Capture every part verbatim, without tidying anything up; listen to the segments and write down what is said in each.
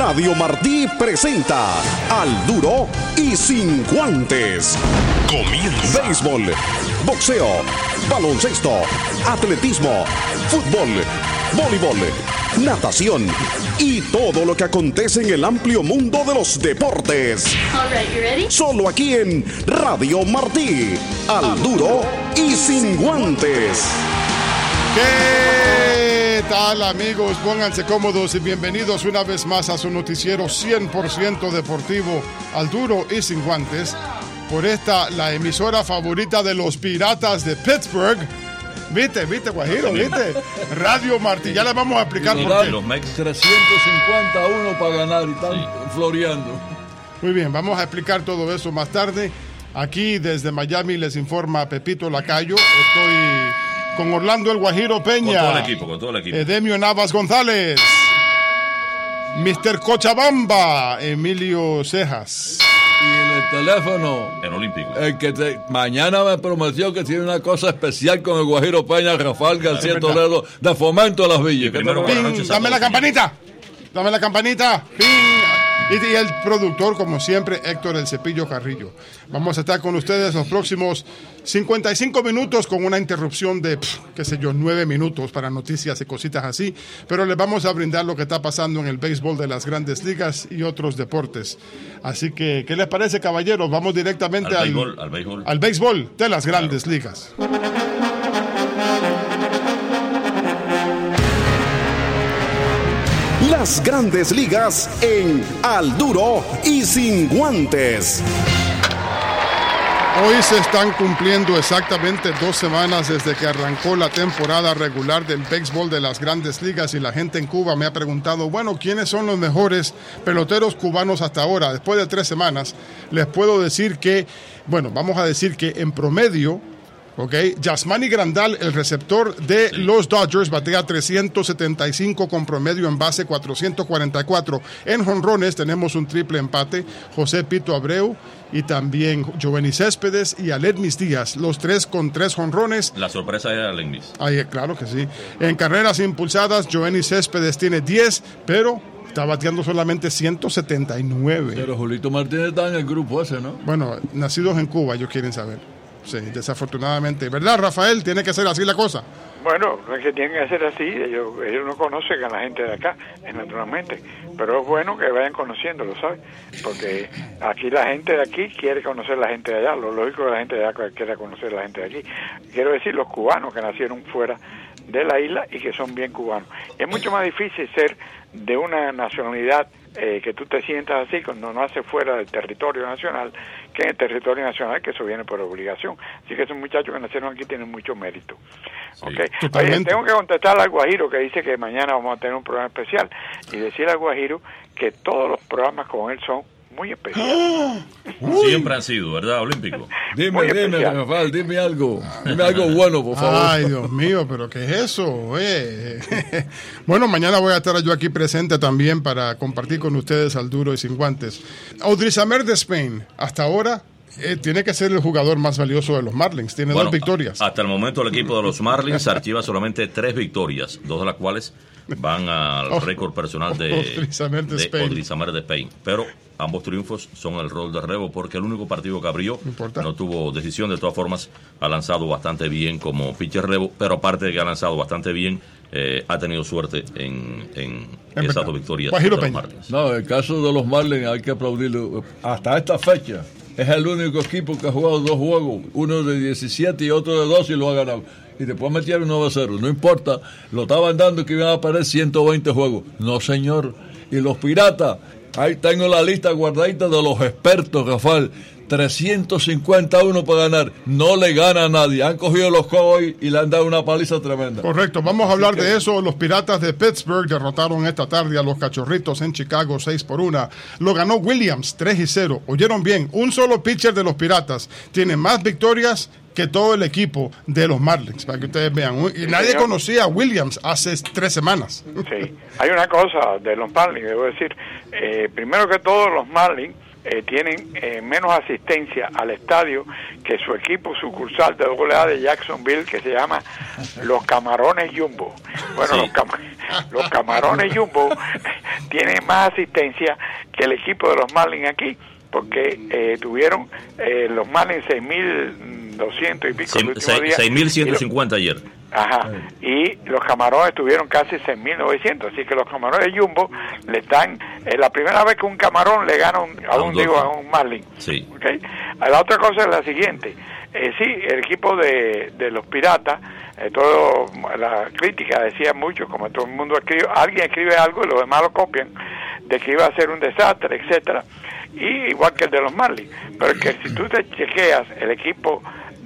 Radio Martí presenta Al Duro y Sin Guantes. Comienza. Béisbol, boxeo, baloncesto, atletismo, fútbol, voleibol, natación y todo lo que acontece en el amplio mundo de los deportes. All right, you ready? Solo aquí en Radio Martí. Al Duro y Sin Guantes. ¿Qué tal, amigos? Pónganse cómodos y bienvenidos una vez más a su noticiero cien por ciento deportivo, Al Duro y Sin Guantes, por esta, la emisora favorita de los Piratas de Pittsburgh. ¿Viste? ¿Viste, Guajiro? ¿Viste? Radio Martí. Ya le vamos a explicar por qué. Los Mex trescientos cincuenta a uno para ganar y están sí. floreando. Muy bien, vamos a explicar todo eso más tarde. Aquí desde Miami les informa Pepito Lacayo. Estoy con Orlando el Guajiro Peña. Con todo el equipo, con todo el equipo. Edemio Navas González. mister Cochabamba, Emilio Cejas. Y en el teléfono, en Olímpico. El que te, mañana me prometió que tiene una cosa especial con el Guajiro Peña, Rafael García Toledo, de Fomento a las Villas. Primero, Ping, noches, dame la campanita. Dame la campanita. Ping. Y, y el productor, como siempre, Héctor El Cepillo Carrillo. Vamos a estar con ustedes los próximos cincuenta y cinco minutos con una interrupción de, pff, qué sé yo, nueve minutos para noticias y cositas así. Pero les vamos a brindar lo que está pasando en el béisbol de las grandes ligas y otros deportes. Así que, ¿qué les parece, caballeros? Vamos directamente al, al, béisbol, al, béisbol. al béisbol de las grandes claro. ligas. Las grandes ligas en Al Duro y Sin Guantes. Hoy se están cumpliendo exactamente dos semanas desde que arrancó la temporada regular del béisbol de las grandes ligas y la gente en Cuba me ha preguntado, bueno, ¿quiénes son los mejores peloteros cubanos hasta ahora? Después de tres semanas, les puedo decir que, bueno, vamos a decir que en promedio, ok, Yasmani Grandal, el receptor de sí. los Dodgers, batea trescientos setenta y cinco con promedio en base cuatrocientos cuarenta y cuatro. En jonrones tenemos un triple empate, José Pito Abreu y también Jovenny Céspedes y Aledmis Díaz, los tres con tres jonrones. La sorpresa era Aledmis. Ay, claro que sí. En carreras impulsadas, Jovenny Céspedes tiene diez, pero está bateando solamente ciento setenta y nueve. Pero Julito Martínez está en el grupo ese, ¿no? Bueno, nacidos en Cuba, ellos quieren saber. Sí, desafortunadamente. ¿Verdad, Rafael? Tiene que ser así la cosa. Bueno, no es que tienen que ser así. Ellos, ellos no conocen a la gente de acá, naturalmente. Pero es bueno que vayan conociéndolo, ¿sabes? Porque aquí la gente de aquí quiere conocer a la gente de allá. Lo lógico es que la gente de allá quiere conocer a la gente de aquí. Quiero decir, los cubanos que nacieron fuera de la isla y que son bien cubanos. Es mucho más difícil ser de una nacionalidad eh, que tú te sientas así cuando no haces fuera del territorio nacional que en el territorio nacional, que eso viene por obligación. Así que esos muchachos que nacieron aquí tienen mucho mérito. Sí, okay. Oye, tengo que contestar al Guajiro que dice que mañana vamos a tener un programa especial y decir al Guajiro que todos los programas con él son muy especiales. Siempre han sido, ¿verdad, Olímpico? Dime, dime, Rafael, dime algo. Dime algo bueno, por favor. Ay, Dios mío, pero ¿qué es eso? Eh? Bueno, mañana voy a estar yo aquí presente también para compartir con ustedes Al Duro y Sin Guantes. Odrisamer Despaigne, hasta ahora, eh, tiene que ser el jugador más valioso de los Marlins. Tiene bueno, dos victorias. Hasta el momento el equipo de los Marlins archiva solamente tres victorias, dos de las cuales van al oh, récord personal de Odrisamer Despaigne. Pero ambos triunfos son el rol de relevo porque el único partido que abrió no, no tuvo decisión. De todas formas, ha lanzado bastante bien como pitcher relevo, pero aparte de que ha lanzado bastante bien, eh, ha tenido suerte en, en, en esas dos victorias de los Marlins. No, el caso de los Marlins hay que aplaudirlo. Hasta esta fecha es el único equipo que ha jugado dos juegos, uno de diecisiete y otro de doce y lo ha ganado. Y después metieron nueve a cero. No importa, lo estaban dando que iban a perder ciento veinte juegos. No, señor. Y los Piratas, ahí tengo la lista guardadita de los expertos, Rafael. trescientos cincuenta a uno para ganar. No le gana a nadie. Han cogido los Cowboys y le han dado una paliza tremenda. Correcto. Vamos a hablar que... de eso. Los Piratas de Pittsburgh derrotaron esta tarde a los Cachorritos en Chicago seis por uno. Lo ganó Williams tres y cero. Oyeron bien. Un solo pitcher de los Piratas tiene más victorias que todo el equipo de los Marlins, para que ustedes vean. Y sí, nadie señor. conocía a Williams hace tres semanas. Sí. Hay una cosa de los Marlins, debo decir. Eh, primero que todo, los Marlins eh, tienen eh, menos asistencia al estadio que su equipo sucursal de doble A de Jacksonville, que se llama los Camarones Jumbo. Bueno, sí. los, cam los Camarones Jumbo tienen más asistencia que el equipo de los Marlins aquí, porque eh, tuvieron eh, los Marlins seis mil doscientos y pico el último día. seis mil ciento cincuenta ayer. Ajá, y los Camarones tuvieron casi seis mil novecientos, así que los Camarones Jumbo le están, eh, la primera vez que un camarón le gana un, a, a un, un digo, a un Marlin. Sí. Okay. La otra cosa es la siguiente, eh, sí, el equipo de, de los Piratas, eh, todo, la crítica decía mucho, como todo el mundo escribe, alguien escribe algo y los demás lo copian, de que iba a ser un desastre, etcétera, y igual que el de los Marlins, pero que si tú te chequeas el equipo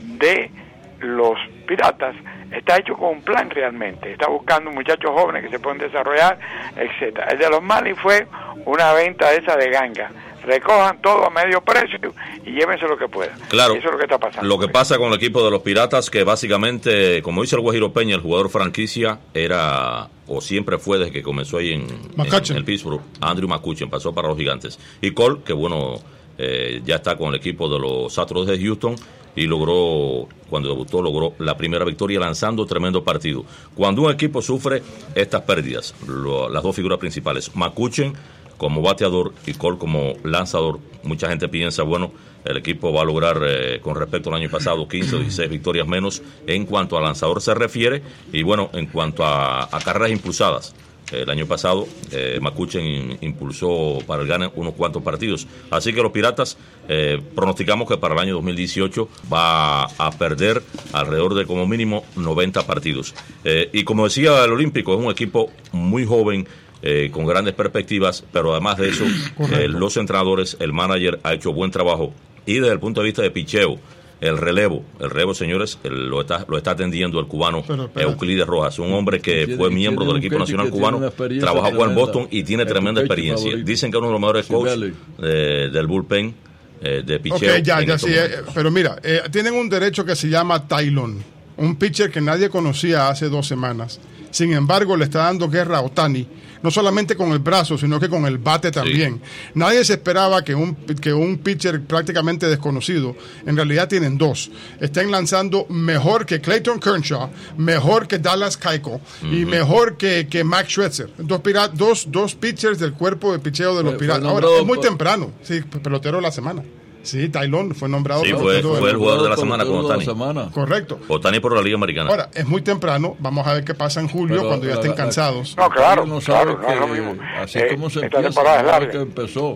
de los Piratas, está hecho con un plan realmente, está buscando muchachos jóvenes que se pueden desarrollar, etcétera. El de los Marlins fue una venta esa de ganga, recojan todo a medio precio y llévense lo que puedan. Claro, eso es lo que está pasando. Lo que pasa con el equipo de los Piratas, que básicamente, como dice el Guajiro Peña, el jugador franquicia era, o siempre fue desde que comenzó ahí en, en el Pittsburgh, Andrew McCutchen, pasó para los Gigantes. Y Cole, que bueno, eh, ya está con el equipo de los Astros de Houston, y logró, cuando debutó, logró la primera victoria lanzando tremendo partido. Cuando un equipo sufre estas pérdidas, lo, las dos figuras principales, McCutchen como bateador y Cole como lanzador, mucha gente piensa, bueno, el equipo va a lograr, eh, con respecto al año pasado, quince o dieciséis victorias menos en cuanto a lanzador se refiere, y bueno, en cuanto a, a carreras impulsadas. El año pasado, eh, McCutchen impulsó para el gane unos cuantos partidos. Así que los Piratas eh, pronosticamos que para el año dos mil dieciocho va a perder alrededor de como mínimo noventa partidos. Eh, y como decía el Olímpico, es un equipo muy joven, eh, con grandes perspectivas, pero además de eso, eh, los entrenadores, el manager ha hecho buen trabajo. Y desde el punto de vista de picheo, el relevo, el relevo, señores, el, lo está lo está atendiendo el cubano Euclides Rojas, un hombre que tiene, fue miembro del equipo nacional cubano, trabajó en Boston y tiene tremenda experiencia. Favorito. Dicen que es uno de los mejores coaches eh, del bullpen eh, de picheo. Ok, ya, ya sí, eh, pero mira, eh, tienen un derecho que se llama Tylon, un pitcher que nadie conocía hace dos semanas. Sin embargo, le está dando guerra a Ohtani, no solamente con el brazo, sino que con el bate también. Sí. Nadie se esperaba que un, que un pitcher prácticamente desconocido, en realidad tienen dos, estén lanzando mejor que Clayton Kershaw, mejor que Dallas Keuchel uh-huh. y mejor que, que Max Scherzer. Dos, pirat, dos, dos pitchers del cuerpo de picheo de los Piratas. Ahora, es muy temprano, sí, pelotero de la semana. Sí, Tylon fue nombrado. Sí, fue, fue el jugador de la semana con Ohtani. Correcto. Ohtani por la Liga Americana. Ahora, es muy temprano. Vamos a ver qué pasa en julio, pero cuando ya estén la, cansados. No, claro, no claro, que, no es lo mismo. Así eh, como se esta empieza, temporada es que empezó.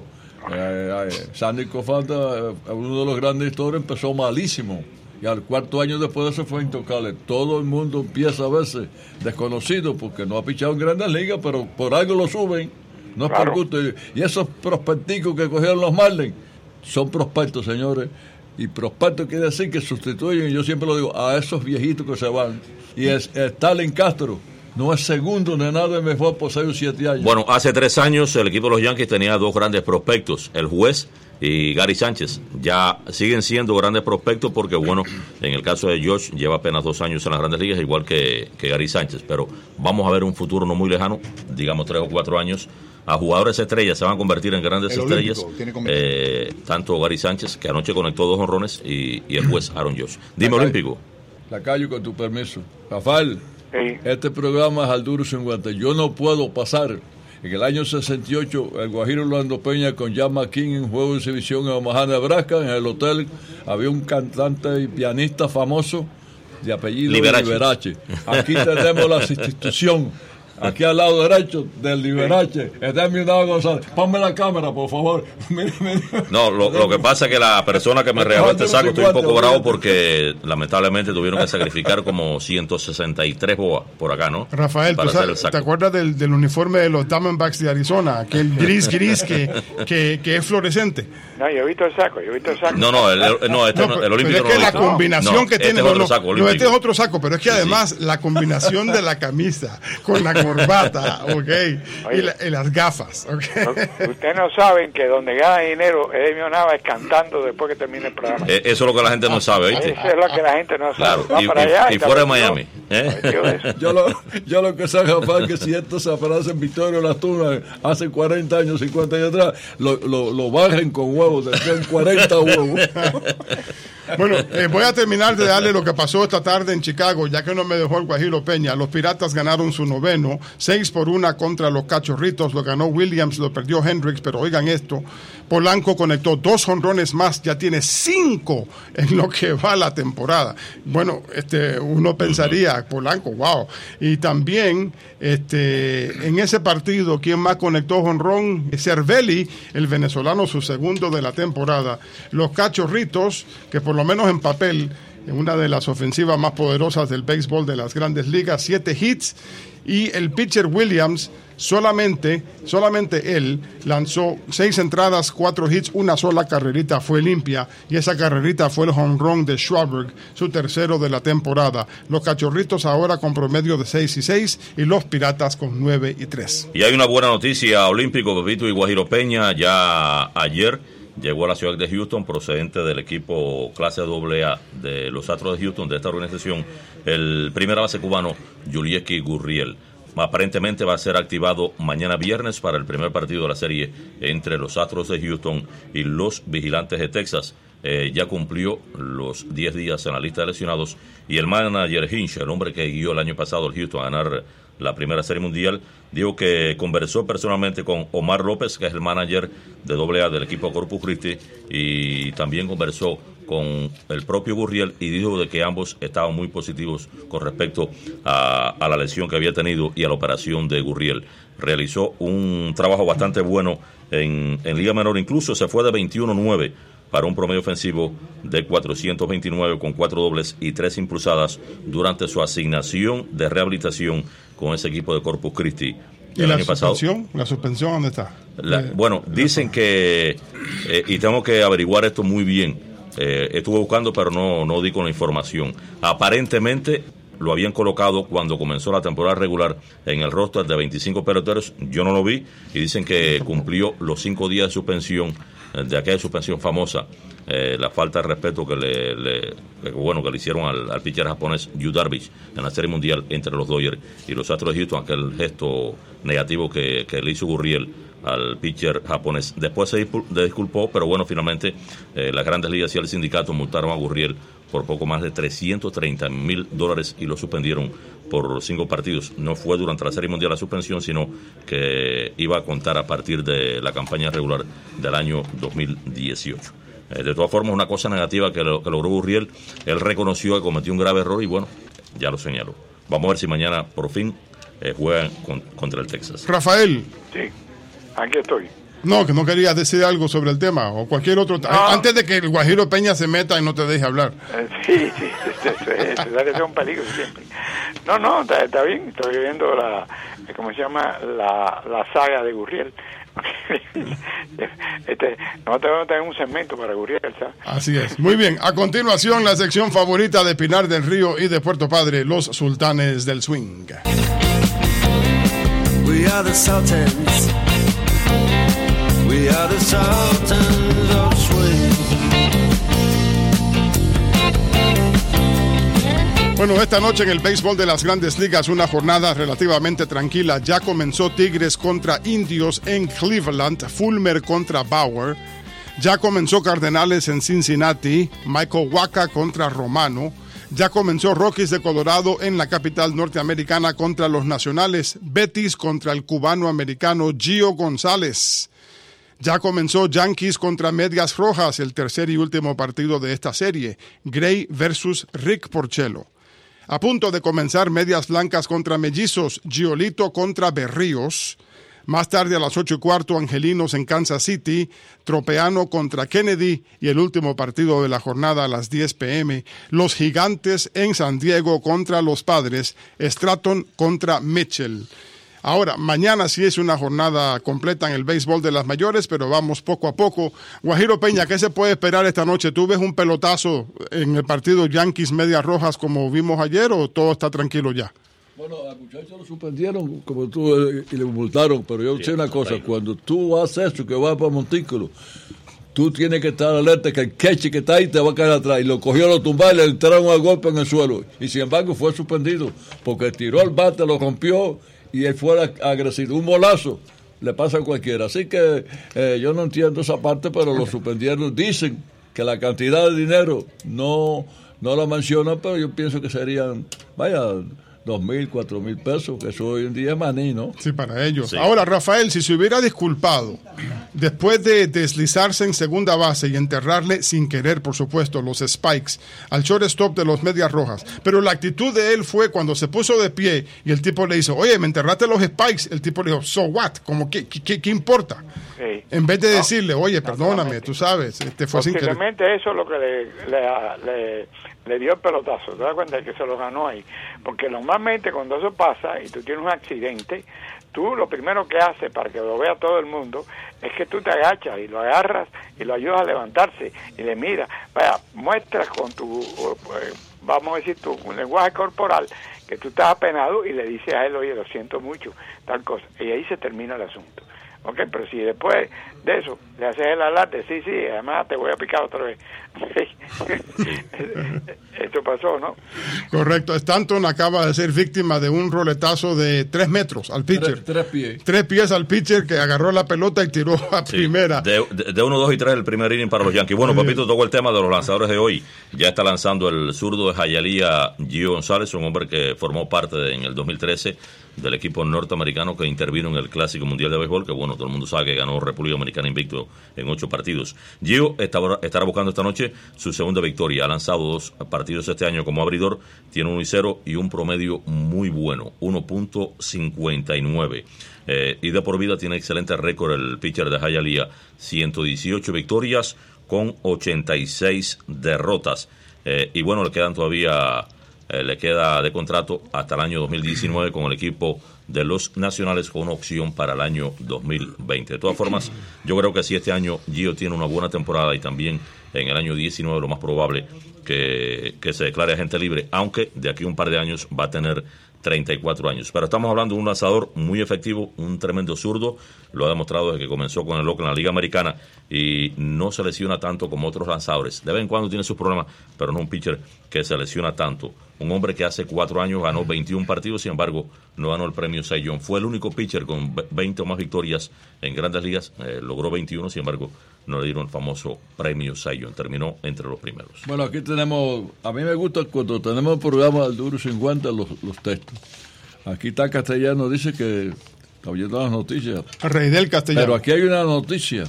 Eh, eh, Sandy Koufax, uno de los grandes historias, empezó malísimo. Y al cuarto año después de eso fue intocable. Todo el mundo empieza a verse desconocido porque no ha pichado en grandes ligas, pero por algo lo suben. No es claro. por gusto. Y esos prospecticos que cogieron los Marlins son prospectos, señores, y prospectos quiere decir que sustituyen, yo siempre lo digo, a esos viejitos que se van. Y es Stalin Castro no es segundo ni nada, mejor por seis o siete años. Bueno, hace tres años el equipo de los Yankees tenía dos grandes prospectos, el Juez y Gary Sánchez. Ya siguen siendo grandes prospectos porque, bueno, en el caso de Josh lleva apenas dos años en las grandes ligas, igual que, que Gary Sánchez, pero vamos a ver un futuro no muy lejano, digamos tres o cuatro años, a jugadores estrellas, se van a convertir en grandes el estrellas, eh, tanto Gary Sánchez, que anoche conectó dos honrones, y, y el juez Aaron Josh. Dime, Olímpico. Lacayo, con tu permiso. Rafael, sí. Este programa es al duro sin guantes. Yo no puedo pasar. En el año sesenta y ocho, el Guajiro Orlando Peña con Jan McKean en juego de exhibición en Omaha, Nebraska, en el hotel había un cantante y pianista famoso de apellido Liberace. Liberace. Aquí tenemos la institución. Aquí al lado derecho del Liberace está mi Dado González. Ponme la cámara, por favor. No, lo, lo que pasa es que la persona que me regaló este saco, estoy un poco bravo porque lamentablemente tuvieron que sacrificar como ciento sesenta y tres boas por acá, ¿no? Rafael, ¿tú sabes, ¿te acuerdas del, del uniforme de los Diamondbacks de Arizona? Aquel gris gris que, que, que es fluorescente. No, yo he visto el saco, yo he visto el saco. No, no, el, el, no, este no, el Olímpico no. Es que no la combinación no, que este tiene. Es otro no, saco, no, este es otro saco, pero es que además sí, sí. la combinación de la camisa con la corbata, ok, y, la, y las gafas, ok. Ustedes no saben que donde gana dinero Edimio Nava es cantando después que termine el programa. Eh, eso es lo que la gente no sabe, ¿viste? Eso es lo que la gente no sabe. Claro, y, para allá y, y fuera de Miami. ¿Eh? Yo, lo, yo lo que sé, Rafael, que si esto se aparece en Victoria Las Tunas hace cuarenta años, cincuenta años atrás, lo, lo, lo bajen con huevos, tendrían cuarenta huevos. Bueno, eh, voy a terminar de darle lo que pasó esta tarde en Chicago, ya que no me dejó el Guajiro Peña. Los Piratas ganaron su noveno, seis por una contra los Cachorritos. Lo ganó Williams, lo perdió Hendricks, pero oigan esto. Polanco conectó dos jonrones más, ya tiene cinco en lo que va la temporada. Bueno, este, uno pensaría, Polanco, wow. Y también, este, en ese partido, ¿quién más conectó jonrón? Cervelli, el venezolano, su segundo de la temporada. Los Cachorritos, que por lo menos en papel, en una de las ofensivas más poderosas del béisbol de las Grandes Ligas, siete hits, y el pitcher Williams solamente, solamente él lanzó seis entradas, cuatro hits, una sola carrerita fue limpia, y esa carrerita fue el home run de Schwarber, su tercero de la temporada. Los Cachorritos ahora con promedio de seis y seis y los Piratas con nueve y tres. Y hay una buena noticia, Olímpico, Pepito y Guajiro Peña. Ya ayer llegó a la ciudad de Houston, procedente del equipo clase doble A de los Astros de Houston, de esta organización, el primer base cubano, Yulieski Gurriel. Aparentemente va a ser activado mañana viernes para el primer partido de la serie entre los Astros de Houston y los Vigilantes de Texas. Eh, ya cumplió los diez días en la lista de lesionados, y el manager Hinch, el hombre que guió el año pasado al Houston a ganar la primera serie mundial, dijo que conversó personalmente con Omar López, que es el manager de doble A del equipo Corpus Christi, y también conversó con el propio Gurriel, y dijo de que ambos estaban muy positivos con respecto a, a la lesión que había tenido y a la operación de Gurriel. Realizó un trabajo bastante bueno en, en Liga Menor, incluso se fue de veintiuno nueve para un promedio ofensivo de cuatrocientos veintinueve con cuatro dobles y tres impulsadas durante su asignación de rehabilitación con ese equipo de Corpus Christi. ¿Y la suspensión? ¿La suspensión dónde está? La, eh, bueno, dicen que, eh, y tengo que averiguar esto muy bien, eh, estuve buscando pero no, no di con la información. Aparentemente lo habían colocado cuando comenzó la temporada regular en el roster de veinticinco peloteros, yo no lo vi, y dicen que cumplió los cinco días de suspensión, de aquella suspensión famosa, eh, la falta de respeto que le, le bueno que le hicieron al, al pitcher japonés Yu Darvish en la Serie Mundial entre los Dodgers y los Astros de Houston, aquel gesto negativo que, que le hizo Gurriel al pitcher japonés. Después se disculpó, pero bueno, finalmente eh, las Grandes Ligas y el sindicato multaron a Gurriel por poco más de trescientos treinta mil dólares y lo suspendieron por cinco partidos. No fue durante la Serie Mundial la suspensión, sino que iba a contar a partir de la campaña regular del año dos mil dieciocho. Eh, de todas formas, una cosa negativa que, lo, que logró Gurriel, él reconoció que cometió un grave error y bueno, ya lo señaló. Vamos a ver si mañana por fin eh, juegan con, contra el Texas. Rafael. Sí, aquí estoy. No, que no querías decir algo sobre el tema o cualquier otro. No. Antes de que el Guajiro Peña se meta y no te deje hablar. Eh, sí, sí, es un peligro siempre. No, no, está, está bien. Estoy viendo la, ¿cómo se llama? La, la saga de Gurriel. este, no tengo que tener un segmento para Gurriel, ¿sabes? Así es. Muy bien. A continuación, la sección favorita de Pinar del Río y de Puerto Padre, los Sultanes del Swing. We are the Sultans. We are the Sultans of Swing. Bueno, esta noche en el béisbol de las Grandes Ligas, una jornada relativamente tranquila. Ya comenzó Tigres contra Indios en Cleveland, Fulmer contra Bauer. Ya comenzó Cardenales en Cincinnati, Michael Wacha contra Romano. Ya comenzó Rockies de Colorado en la capital norteamericana contra los Nacionales, Betis contra el cubano-americano Gio González. Ya comenzó Yankees contra Medias Rojas, el tercer y último partido de esta serie, Gray versus Rick Porcello. A punto de comenzar Medias Blancas contra Mellizos, Giolito contra Berríos. Más tarde a las ocho y cuarto, Angelinos en Kansas City, Tropeano contra Kennedy, y el último partido de la jornada a las diez pm, los Gigantes en San Diego contra los Padres, Stratton contra Mitchell. Ahora, mañana sí es una jornada completa en el béisbol de las mayores, pero vamos poco a poco. Guajiro Peña, ¿qué se puede esperar esta noche? ¿Tú ves un pelotazo en el partido Yankees Medias Rojas como vimos ayer o todo está tranquilo ya? Bueno, al muchacho lo suspendieron, como tú, y le multaron, pero yo sí, sé una cosa, cuando tú haces eso, que vas para Montículo, tú tienes que estar alerta que el queche que está ahí te va a caer atrás. Y lo cogió, lo tumba y le entraron a golpe en el suelo. Y sin embargo fue suspendido, porque tiró el bate, lo rompió y él fue agresivo. Un bolazo le pasa a cualquiera. Así que eh, yo no entiendo esa parte, pero lo suspendieron. Dicen que la cantidad de dinero no, no la mencionan, pero yo pienso que serían, vaya, dos mil, cuatro mil pesos, que eso hoy en día es maní, ¿no? Sí, para ellos. Sí. Ahora, Rafael, si se hubiera disculpado después de deslizarse en segunda base y enterrarle sin querer, por supuesto, los spikes al shortstop de los Medias Rojas, pero la actitud de él fue cuando se puso de pie y el tipo le hizo, oye, me enterraste los spikes, el tipo le dijo, so what, como qué, qué, qué importa, sí. En vez de no, decirle, oye, perdóname, tú sabes, te fue sin querer. Posiblemente eso es lo que le, le, le, le dio el pelotazo, te das cuenta de que se lo ganó ahí, porque normalmente cuando eso pasa y tú tienes un accidente, tú lo primero que haces para que lo vea todo el mundo es que tú te agachas y lo agarras y lo ayudas a levantarse y le miras, vaya, muestras con tu, vamos a decir, tu lenguaje corporal que tú estás apenado y le dices a él, oye, lo siento mucho, tal cosa, y ahí se termina el asunto. Ok, pero si después de eso le haces el alarde, sí, sí, además te voy a picar otra vez. Esto pasó, ¿no? Correcto. Stanton acaba de ser víctima de un roletazo de tres metros al pitcher. Tres, tres pies. Tres pies al pitcher que agarró la pelota y tiró a sí, primera. De, de, de uno, dos y tres el primer inning para los Yankees. Bueno, sí. Papito tocó el tema de los lanzadores de hoy. Ya está lanzando el zurdo de Hialeah, Gio González, un hombre que formó parte de, en el dos mil trece del equipo norteamericano que intervino en el Clásico Mundial de Béisbol, que bueno, todo el mundo sabe que ganó República Dominicana invicto en ocho partidos. Gio estará, estará buscando esta noche su segunda victoria. Ha lanzado dos partidos este año como abridor, tiene uno y cero y un promedio muy bueno, uno punto cincuenta y nueve. Eh, y de por vida tiene excelente récord el pitcher de Hialeah, ciento dieciocho victorias con ochenta y seis derrotas. Eh, y bueno, le quedan todavía... Eh, le queda de contrato hasta el año dos mil diecinueve con el equipo de los Nacionales con una opción para el año dos mil veinte. De todas formas, yo creo que si este año Gio tiene una buena temporada y también en el año diecinueve lo más probable que, que se declare agente libre, aunque de aquí a un par de años va a tener treinta y cuatro años. Pero estamos hablando de un lanzador muy efectivo, un tremendo zurdo, lo ha demostrado desde que comenzó con el Oakland en la Liga Americana y no se lesiona tanto como otros lanzadores. De vez en cuando tiene sus problemas, pero no un pitcher que se lesiona tanto. Un hombre que hace cuatro años ganó veintiún partidos, sin embargo, no ganó el premio Cy Young. Fue el único pitcher con veinte o más victorias en Grandes Ligas, eh, logró veintiuno, sin embargo, no le dieron el famoso premio Cy Young. Terminó entre los primeros. Bueno, aquí tenemos, a mí me gusta cuando tenemos el programa del Duro cincuenta, los, los textos. Aquí está Castellano, dice que está oyendo las noticias. El rey del Castellano. Pero aquí hay una noticia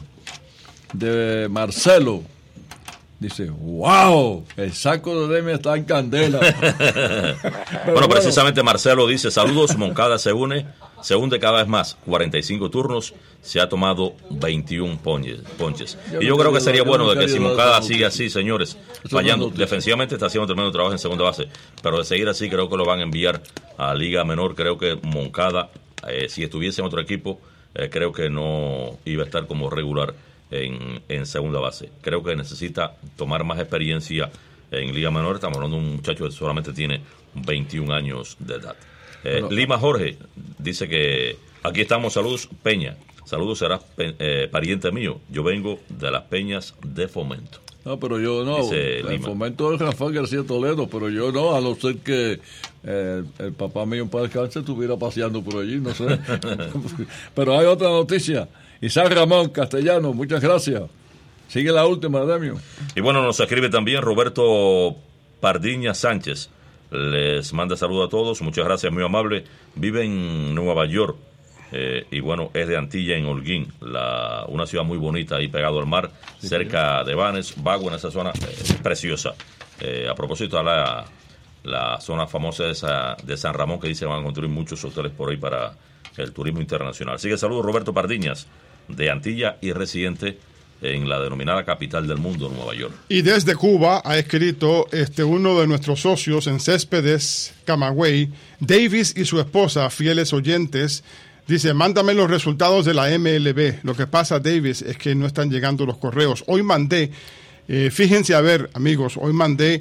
de Marcelo. Dice, wow, el saco de Demi está en candela. bueno, bueno, precisamente Marcelo dice, saludos, Moncada se une, se hunde cada vez más, cuarenta y cinco turnos, se ha tomado veintiún ponches. ponches. Yo y yo no creo que sería lo, bueno no de que si Moncada sigue así, señores, eso fallando, no defensivamente está haciendo tremendo trabajo en segunda base, pero de seguir así creo que lo van a enviar a Liga Menor. Creo que Moncada, eh, si estuviese en otro equipo, eh, creo que no iba a estar como regular En, en segunda base. Creo que necesita tomar más experiencia en Liga Menor. Estamos hablando de un muchacho que solamente tiene veintiún años de edad. Eh, Pero, Lima Jorge dice que aquí estamos, saludos, Peña. Saludos, serás eh, pariente mío. Yo vengo de las Peñas de Fomento. No, pero yo no. El Fomento es Rafael García Toledo, pero yo no, a no ser que eh, el papá mío en paz descanse estuviera paseando por allí, no sé. Pero hay otra noticia. Isaac Ramón Castellano, muchas gracias. Sigue la última, Demio. Y bueno, nos escribe también Roberto Pardiña Sánchez. Les manda saludos a todos, muchas gracias, muy amable. Vive en Nueva York eh, y bueno, es de Antilla en Holguín, la, una ciudad muy bonita ahí pegado al mar, sí, cerca sí. de Banes, Vago, en esa zona eh, preciosa. Eh, a propósito de la, la zona famosa de, esa, de San Ramón, que dice que van a construir muchos hoteles por ahí para el turismo internacional. Así que saludos, Roberto Pardiñas, de Antilla y residente en la denominada capital del mundo, Nueva York. Y desde Cuba ha escrito este uno de nuestros socios en Céspedes, Camagüey, Davis y su esposa, fieles oyentes. Dice, mándame los resultados de la M L B. Lo que pasa, Davis, es que no están llegando los correos. Hoy mandé, eh, fíjense a ver, amigos, hoy mandé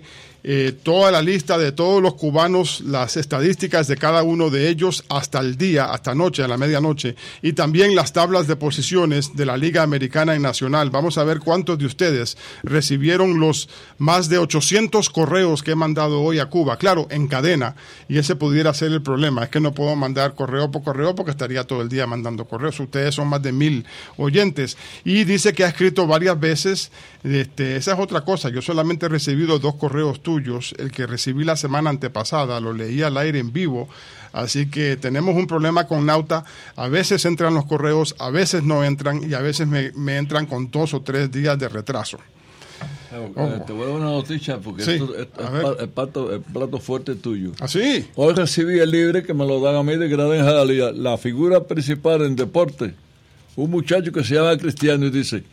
eh, toda la lista de todos los cubanos, las estadísticas de cada uno de ellos hasta el día, hasta anoche, a la medianoche, y también las tablas de posiciones de la Liga Americana y Nacional. Vamos a ver cuántos de ustedes recibieron los más de ochocientos correos que he mandado hoy a Cuba. Claro, en cadena, y ese pudiera ser el problema. Es que no puedo mandar correo por correo porque estaría todo el día mandando correos. Ustedes son más de mil oyentes. Y dice que ha escrito varias veces. Este, esa es otra cosa. Yo solamente he recibido dos correos tuyos. El que recibí la semana antepasada lo leí al aire en vivo. Así que tenemos un problema con Nauta. A veces entran los correos, a veces no entran y a veces me, me entran con dos o tres días de retraso. Oh. Te voy a dar una noticia porque sí, esto, esto es el plato, el plato fuerte tuyo. ¿Ah, sí? Hoy recibí el libre que me lo dan a mí de Gran Jalía. La figura principal en deporte, un muchacho que se llama Cristiano y dice: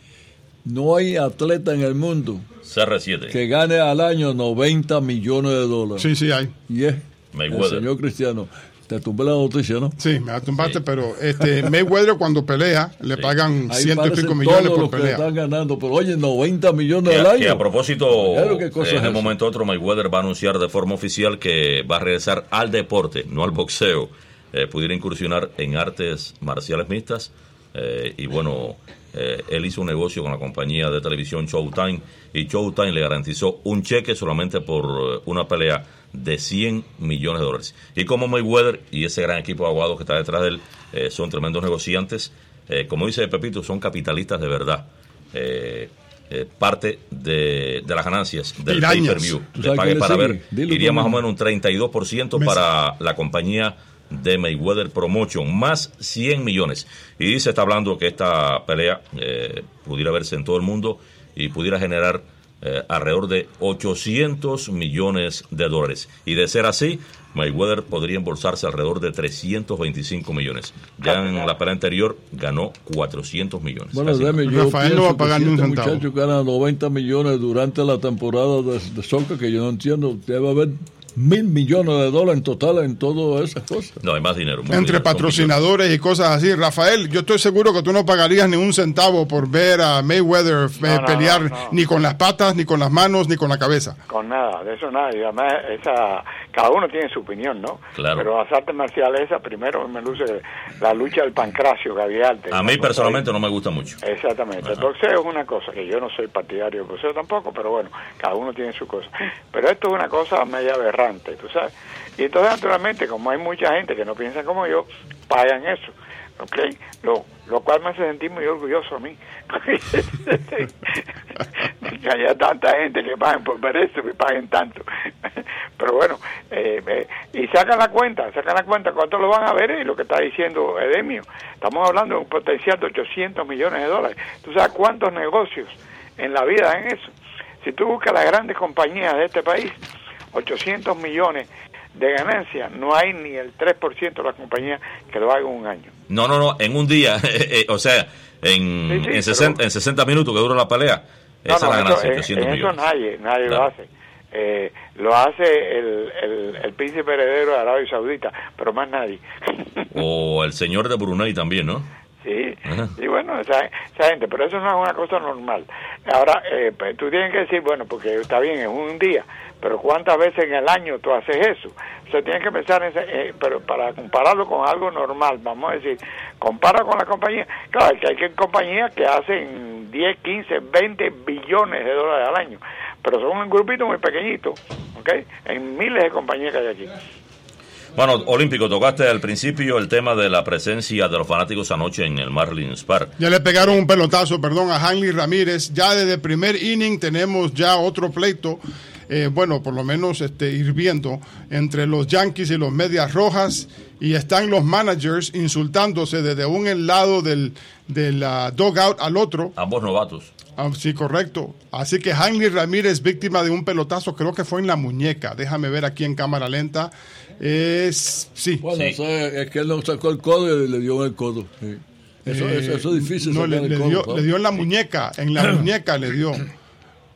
no hay atleta en el mundo C R siete que gane al año noventa millones de dólares. Sí, sí hay. Y es Mayweather. El señor Cristiano. Te tumbé la noticia, ¿no? Sí, me la tumbaste, sí. Pero este Mayweather cuando pelea le sí. pagan ahí ciento y pico millones por pelea. Que están ganando, pero oye, noventa millones que, al año. Que a propósito, claro, en el eso? momento otro Mayweather va a anunciar de forma oficial que va a regresar al deporte, no al boxeo. Eh, pudiera incursionar en artes marciales mixtas eh, y bueno, eh, él hizo un negocio con la compañía de televisión Showtime y Showtime le garantizó un cheque solamente por una pelea de cien millones de dólares. Y como Mayweather y ese gran equipo de abogados que está detrás de él eh, son tremendos negociantes, eh, como dice Pepito, son capitalistas de verdad. Eh, eh, parte de, de las ganancias del pay-per-view, de pague para sigue? ver, Dilo iría más o menos un treinta y dos por ciento para la compañía de Mayweather Promotion, más cien millones. Y se está hablando que esta pelea eh, pudiera verse en todo el mundo y pudiera generar Eh, alrededor de ochocientos millones de dólares. Y de ser así, Mayweather podría embolsarse alrededor de trescientos veinticinco millones. Ya en la pelea anterior ganó cuatrocientos millones. Bueno, Demi, yo Rafael no va a pagar ni un centavo. Este muchacho gana noventa millones durante la temporada de, de soccer, que yo no entiendo. Debe haber mil millones de dólares en total en todas esas cosas. No, hay más dinero. Entre dinero, patrocinadores y cosas así. Rafael, yo estoy seguro que tú no pagarías ni un centavo por ver a Mayweather no, eh, no, pelear, no, no. ni con las patas, ni con las manos, ni con la cabeza. Con nada, de eso nada. Y además, esa, cada uno tiene su opinión, ¿no? Claro. Pero las artes marciales, esa primero me luce la lucha del pancracio que había antes. A mí personalmente ahí no me gusta mucho. Exactamente. Ajá. El boxeo es una cosa que yo no soy partidario del boxeo tampoco, pero bueno, cada uno tiene su cosa. Pero esto es una cosa media aberrante, tú sabes. Y entonces, naturalmente, como hay mucha gente que no piensa como yo, pagan eso, ¿ok? Lo, lo cual me hace sentir muy orgulloso a mí. Que haya tanta gente que paguen por ver eso, que paguen tanto. Pero bueno, eh, eh, y sacan la cuenta, sacan la cuenta cuánto lo van a ver y lo que está diciendo Edemio. Estamos hablando de un potencial de ochocientos millones de dólares. ¿Tú sabes cuántos negocios en la vida en eso? Si tú buscas las grandes compañías de este país, ochocientos millones de ganancia, no hay ni el tres por ciento de las compañías que lo hagan un año. No, no, no, en un día, eh, o sea, en, sí, sí, en, sesenta, pero, en sesenta minutos que dura la pelea, no, esa no, es la ganancia, en, ochocientos en millones. Eso nadie, nadie claro. lo hace. Eh, lo hace el, el, el príncipe heredero de Arabia Saudita, pero más nadie. O el señor de Brunei también, ¿no? Sí, y bueno, esa, esa gente, pero eso no es una cosa normal. Ahora, eh, tú tienes que decir, bueno, porque está bien, es un día, pero ¿cuántas veces en el año tú haces eso? O sea, tienes que pensar en ese, eh, pero para compararlo con algo normal, vamos a decir, compara con la compañía. Claro, que hay compañías que hacen diez, quince, veinte billones de dólares al año, pero son un grupito muy pequeñito, ¿ok? En miles de compañías que hay aquí. Bueno, Olímpico, tocaste al principio el tema de la presencia de los fanáticos anoche en el Marlins Park. Ya le pegaron un pelotazo, perdón, a Hanley Ramírez. Ya desde el primer inning tenemos ya otro pleito, eh, bueno, por lo menos este, hirviendo, entre los Yankees y los Medias Rojas. Y están los managers insultándose desde un lado del, del uh, dugout al otro. Ambos novatos. Ah, sí, correcto. Así que Hanley Ramírez, víctima de un pelotazo, creo que fue en la muñeca. Déjame ver aquí en cámara lenta. Es, sí. Bueno, sí. Eso es, es que él no sacó el codo y le dio en el codo. Sí. Eso, eh, eso, eso es difícil. No, le, el le, codo, dio, ¿no? le dio en la muñeca, en la muñeca le dio.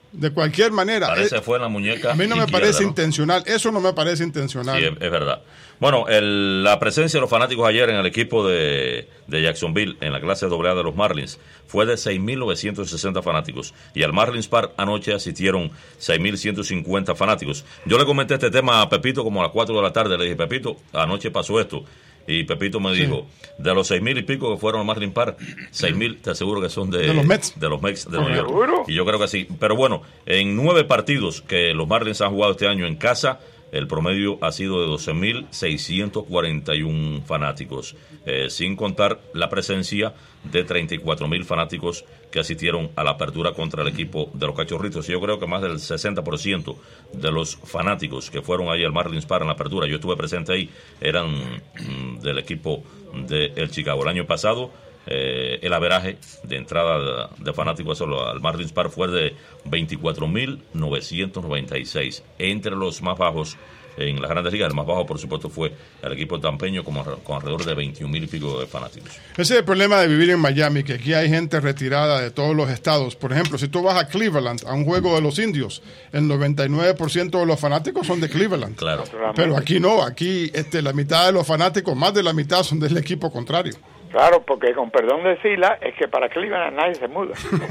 De cualquier manera. Parece fue en la muñeca. A mí no me izquierda, parece ¿no? intencional. Eso no me parece intencional. Sí, es, es verdad. Bueno, el, la presencia de los fanáticos ayer en el equipo de, de Jacksonville, en la clase doble A de los Marlins, fue de seis mil novecientos sesenta fanáticos. Y al Marlins Park anoche asistieron seis mil ciento cincuenta fanáticos. Yo le comenté este tema a Pepito como a las cuatro de la tarde. Le dije, Pepito, anoche pasó esto. Y Pepito me dijo, sí, de los seis mil y pico que fueron al Marlins Park, seis mil te aseguro que son de, de los Mets. De los Mets de Nueva York. Y yo creo que sí. Pero bueno, en nueve partidos que los Marlins han jugado este año en casa, el promedio ha sido de doce mil seiscientos cuarenta y uno fanáticos, eh, sin contar la presencia de treinta y cuatro mil fanáticos que asistieron a la apertura contra el equipo de los Cachorritos. Yo creo que más del sesenta por ciento de los fanáticos que fueron ahí al Marlins Park en la apertura, yo estuve presente ahí, eran mm, del equipo de el Chicago. El año pasado, Eh, el averaje de entrada de, de fanáticos solo al Marlins Park fue de veinticuatro mil novecientos noventa y seis. Entre los más bajos en las grandes ligas, el más bajo por supuesto fue el equipo tampeño como, con alrededor de veintiún mil y pico de fanáticos. Ese es el problema de vivir en Miami, que aquí hay gente retirada de todos los estados. Por ejemplo, si tú vas a Cleveland, a un juego de los indios, el noventa y nueve por ciento de los fanáticos son de Cleveland. Claro. Pero aquí no, aquí este, la mitad de los fanáticos, más de la mitad son del equipo contrario. Claro, porque con perdón de Sila, es que para Cleveland nadie se muda.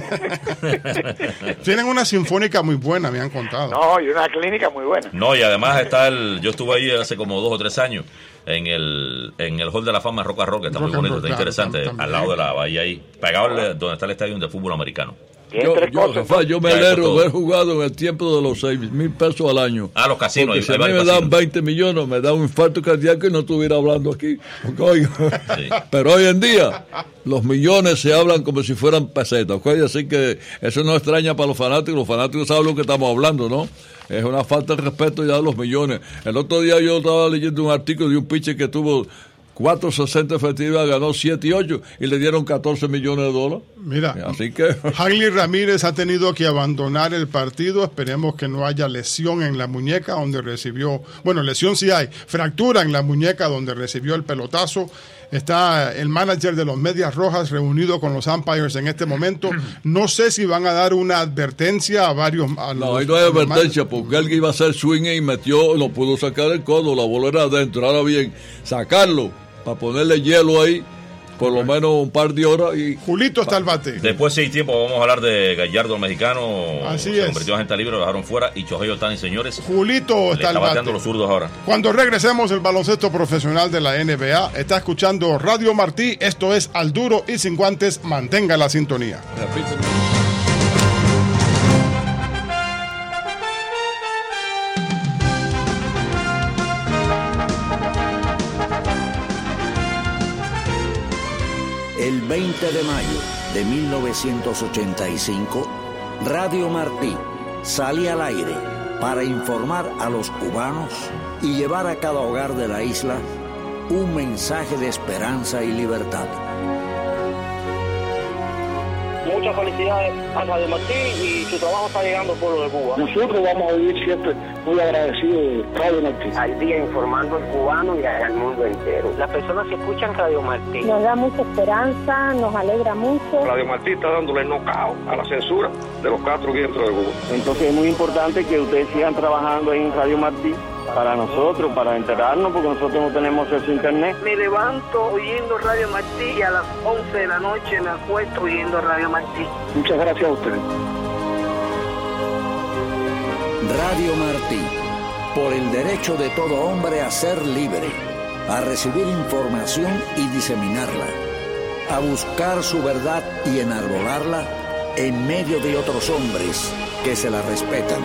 Tienen una sinfónica muy buena, me han contado. No, y una clínica muy buena. No, y además está el... Yo estuve ahí hace como dos o tres años en el en el Hall de la Fama Rock and Roll, que está Rock muy bonito, está claro, interesante, tam, al lado de la bahía ahí, pegado ah. donde está el estadio de fútbol americano. Yo, yo, Rafa, yo me alegro de haber jugado en el tiempo de los seis mil pesos al año. Ah, los casinos. Porque si a mí me dan veinte millones, me da un infarto cardíaco y no estuviera hablando aquí. Porque, oiga, sí. Pero hoy en día, los millones se hablan como si fueran pesetas. ¿Okay? Así que eso no extraña para los fanáticos. Los fanáticos saben lo que estamos hablando, ¿no? Es una falta de respeto ya de los millones. El otro día yo estaba leyendo un artículo de un pitcher que tuvo cuatro sesenta efectividad, ganó siete y ocho y le dieron catorce millones de dólares. Mira, así que Hanley Ramírez ha tenido que abandonar el partido. Esperemos que no haya lesión en la muñeca donde recibió, bueno, lesión sí hay, fractura en la muñeca donde recibió el pelotazo. Está el manager de los Medias Rojas reunido con los umpires en este momento. No sé si van a dar una advertencia a varios. A los, no, ahí no hay advertencia porque él que iba a hacer swing y metió, lo pudo sacar el codo, la bola era adentro. Ahora bien, sacarlo para ponerle hielo ahí, por lo menos un par de horas. Y Julito está al bate. Después, si hay tiempo, vamos a hablar de Gallardo, el mexicano. Así se es. convirtió en agente libre, lo dejaron fuera. Y Shohei Ohtani, señores. Julito está al bate. bateando los zurdos ahora. Cuando regresemos, el baloncesto profesional de la N B A está escuchando Radio Martí. Esto es Al Duro y Sin Guantes. Mantenga la sintonía. Repíteme. El veinte de mayo de mil novecientos ochenta y cinco, Radio Martí sale al aire para informar a los cubanos y llevar a cada hogar de la isla un mensaje de esperanza y libertad. Muchas felicidades a Radio Martí y su trabajo está llegando al pueblo de Cuba. Nosotros vamos a vivir siempre muy agradecidos de Radio Martí. Al día informando al cubano y al mundo entero. Las personas que escuchan Radio Martí nos da mucha esperanza, nos alegra mucho. Radio Martí está dándole knockout a la censura de los cuatro vientos de Cuba. Entonces es muy importante que ustedes sigan trabajando en Radio Martí para nosotros, para enterarnos, porque nosotros no tenemos acceso a internet. Me levanto oyendo Radio Martí y a las once de la noche me acuesto oyendo Radio Martí. Muchas gracias a ustedes. Radio Martí, por el derecho de todo hombre a ser libre, a recibir información y diseminarla, a buscar su verdad y enarbolarla en medio de otros hombres que se la respetan.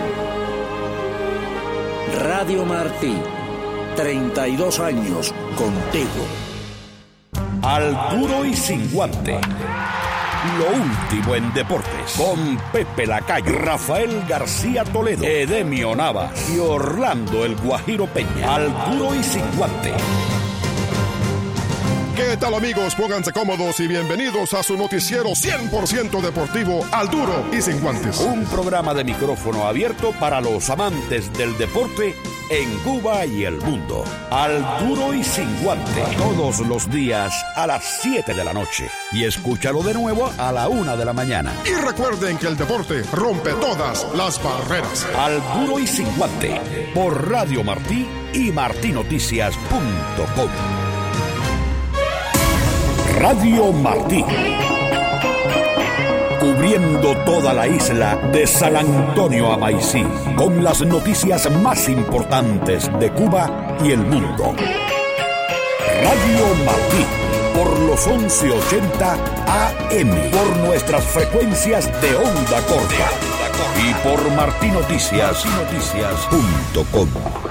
Radio Martí, treinta y dos años contigo. Al Duro y Sin Guante. Lo último en deportes. Con Pepe Lacayo, Rafael García Toledo, Edemio Navas y Orlando El Guajiro Peña. Al Duro y Sin Guante. ¿Qué tal, amigos? Pónganse cómodos y bienvenidos a su noticiero cien por ciento deportivo, Al Duro y Sin Guantes. Un programa de micrófono abierto para los amantes del deporte en Cuba y el mundo. Al Duro y Sin Guantes. Todos los días a las siete de la noche. Y escúchalo de nuevo a la una de la mañana. Y recuerden que el deporte rompe todas las barreras. Al Duro y Sin Guantes. Por Radio Martí y martí noticias punto com. Radio Martí, cubriendo toda la isla de San Antonio a Maicí, con las noticias más importantes de Cuba y el mundo. Radio Martí, por los once ochenta A M, por nuestras frecuencias de onda corta y por martí noticias punto com.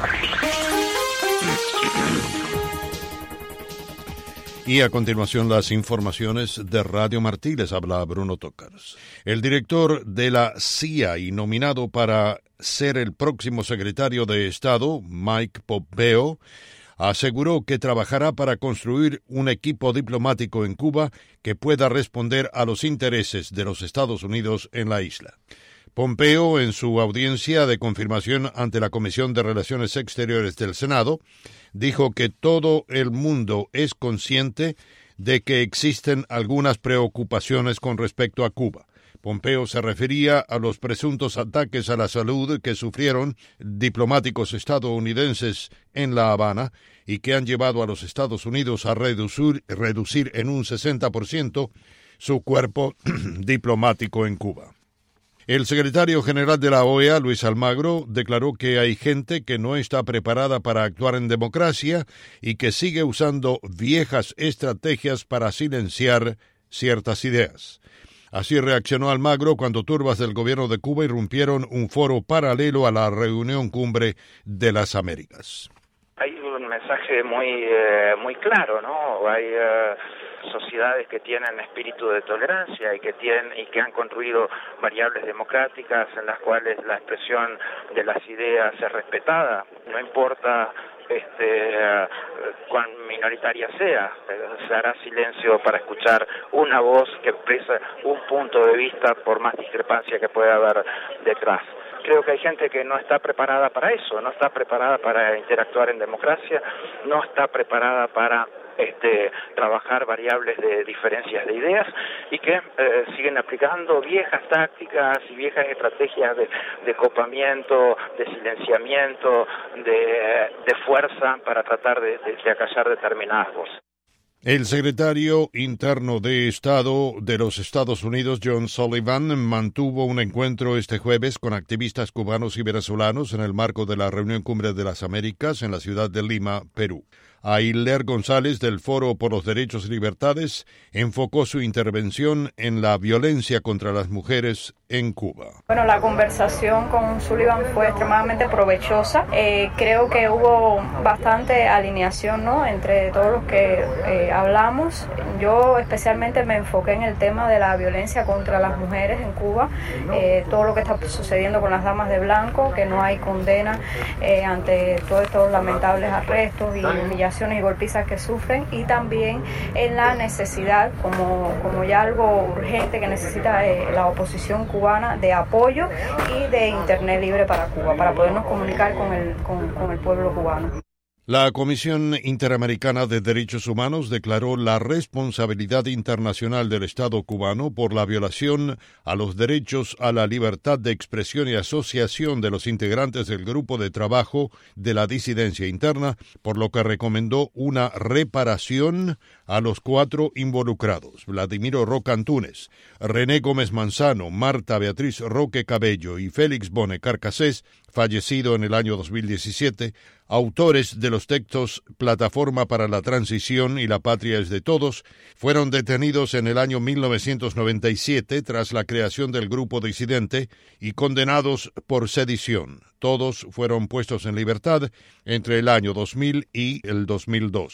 Y a continuación las informaciones de Radio Martí. Les habla Bruno Tócars. El director de la C I A y nominado para ser el próximo secretario de Estado, Mike Pompeo, aseguró que trabajará para construir un equipo diplomático en Cuba que pueda responder a los intereses de los Estados Unidos en la isla. Pompeo, en su audiencia de confirmación ante la Comisión de Relaciones Exteriores del Senado, dijo que todo el mundo es consciente de que existen algunas preocupaciones con respecto a Cuba. Pompeo se refería a los presuntos ataques a la salud que sufrieron diplomáticos estadounidenses en La Habana y que han llevado a los Estados Unidos a reducir, reducir en un sesenta por ciento su cuerpo diplomático en Cuba. El secretario general de la O E A, Luis Almagro, declaró que hay gente que no está preparada para actuar en democracia y que sigue usando viejas estrategias para silenciar ciertas ideas. Así reaccionó Almagro cuando turbas del gobierno de Cuba irrumpieron un foro paralelo a la reunión cumbre de las Américas. Hay un mensaje muy eh, muy claro, ¿no? Hay eh, sociedades que tienen espíritu de tolerancia y que tienen y que han construido variables democráticas en las cuales la expresión de las ideas es respetada, no importa este uh, cuán minoritaria sea, se hará silencio para escuchar una voz que expresa un punto de vista por más discrepancia que pueda haber detrás. Creo que hay gente que no está preparada para eso, no está preparada para interactuar en democracia, no está preparada para este, trabajar variables de diferencias de ideas y que eh, siguen aplicando viejas tácticas y viejas estrategias de, de copamiento, de silenciamiento, de, de fuerza para tratar de, de, de acallar determinadas voces. El secretario interno de Estado de los Estados Unidos, John Sullivan, mantuvo un encuentro este jueves con activistas cubanos y venezolanos en el marco de la Reunión Cumbre de las Américas en la ciudad de Lima, Perú. Ailler González, del Foro por los Derechos y Libertades, enfocó su intervención en la violencia contra las mujeres en Cuba. Bueno, la conversación con Sullivan fue extremadamente provechosa. Eh, creo que hubo bastante alineación, ¿no?, entre todos los que eh, hablamos. Yo especialmente me enfoqué en el tema de la violencia contra las mujeres en Cuba, eh, todo lo que está sucediendo con las damas de blanco, que no hay condena eh, ante todos estos lamentables arrestos y humillaciones y golpizas que sufren, y también en la necesidad, como, como ya algo urgente que necesita eh, la oposición cubana, de apoyo y de internet libre para Cuba, para podernos comunicar con el, con, con el pueblo cubano. La Comisión Interamericana de Derechos Humanos declaró la responsabilidad internacional del Estado cubano por la violación a los derechos a la libertad de expresión y asociación de los integrantes del Grupo de Trabajo de la Disidencia Interna, por lo que recomendó una reparación a los cuatro involucrados: Vladimiro Roca Antunes, René Gómez Manzano, Marta Beatriz Roque Cabello y Félix Bone Carcasés, fallecido en el año dos mil diecisiete, autores de los textos Plataforma para la Transición y La Patria es de Todos, fueron detenidos en el año mil novecientos noventa y siete tras la creación del grupo disidente y condenados por sedición. Todos fueron puestos en libertad entre el año dos mil y el dos mil dos.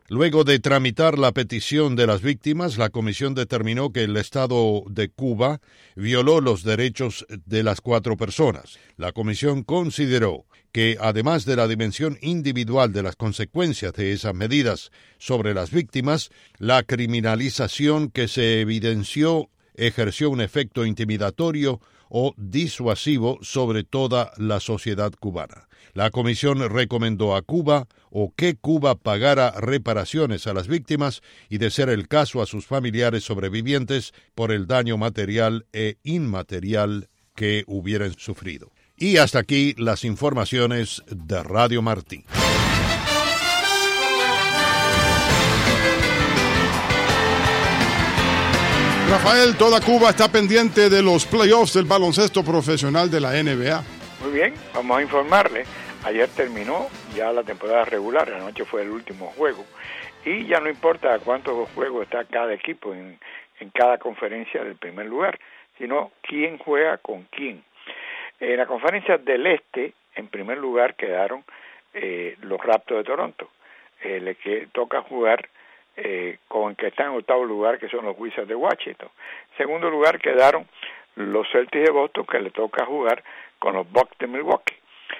Luego de tramitar la petición de las víctimas, la comisión determinó que el Estado de Cuba violó los derechos de las cuatro personas. La comisión consideró que, además de la dimensión individual de las consecuencias de esas medidas sobre las víctimas, la criminalización que se evidenció ejerció un efecto intimidatorio o disuasivo sobre toda la sociedad cubana. La comisión recomendó a Cuba o que Cuba pagara reparaciones a las víctimas y, de ser el caso, a sus familiares sobrevivientes por el daño material e inmaterial que hubieran sufrido. Y hasta aquí las informaciones de Radio Martí. Rafael, toda Cuba está pendiente de los playoffs del baloncesto profesional de la N B A. Muy bien, vamos a informarle. Ayer terminó ya la temporada regular, anoche fue el último juego. Y ya no importa cuántos juegos está cada equipo en, en cada conferencia del primer lugar, sino quién juega con quién. En la conferencia del Este, en primer lugar quedaron eh, los Raptors de Toronto. Eh, le que toca jugar eh, con el que está en octavo lugar, que son los Wizards de Washington. En segundo lugar quedaron los Celtics de Boston, que le toca jugar con los Bucks de Milwaukee.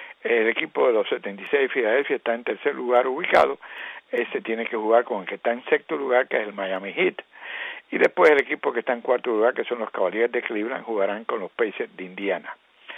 El equipo de los setenta y seis de Filadelfia está en tercer lugar ubicado. Ese tiene que jugar con el que está en sexto lugar, que es el Miami Heat. Y después el equipo que está en cuarto lugar, que son los Cavaliers de Cleveland, jugarán con los Pacers de Indiana.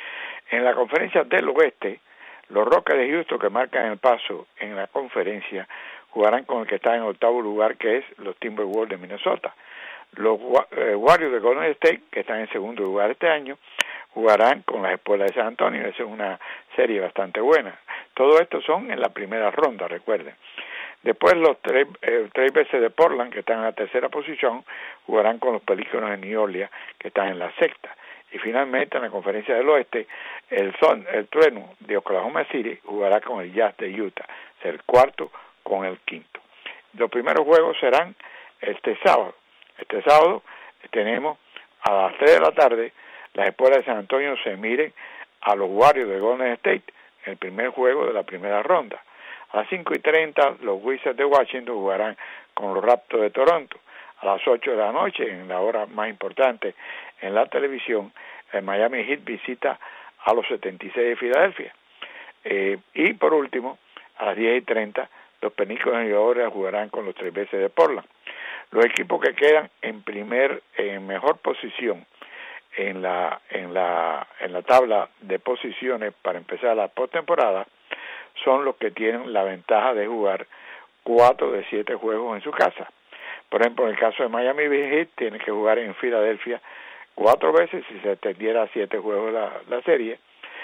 En la conferencia del Oeste, los Rockets de Houston, que marcan el paso en la conferencia, jugarán con el que está en octavo lugar, que es los Timberwolves de Minnesota. Los eh, Warriors de Golden State, que están en segundo lugar este año, jugarán con las Espuelas de San Antonio. Esa es una serie bastante buena. Todo esto son en la primera ronda, recuerden. Después los tres, eh, tres veces de Portland, que están en la tercera posición, jugarán con los Pelícanos de New Orleans, que están en la sexta. Y finalmente, en la conferencia del Oeste, el, son, el Trueno de Oklahoma City jugará con el Jazz de Utah, o sea, el cuarto con el quinto. Los primeros juegos serán este sábado. Este sábado tenemos a las tres de la tarde, las Espuelas de San Antonio se miren a los Warriors de Golden State en el primer juego de la primera ronda. A las cinco y treinta, los Wizards de Washington jugarán con los Raptors de Toronto. A las ocho de la noche, en la hora más importante en la televisión, el Miami Heat visita a los setenta y seis de Filadelfia. Eh, y por último, a las diez y treinta, los Pelícanos de New Orleans jugarán con los tres veces de Portland. Los equipos que quedan en primer, en mejor posición en la en la en la tabla de posiciones para empezar la postemporada son los que tienen la ventaja de jugar cuatro de siete juegos en su casa. Por ejemplo, en el caso de Miami Heat, tiene que jugar en Filadelfia cuatro veces si se extendiera a siete juegos la, la serie,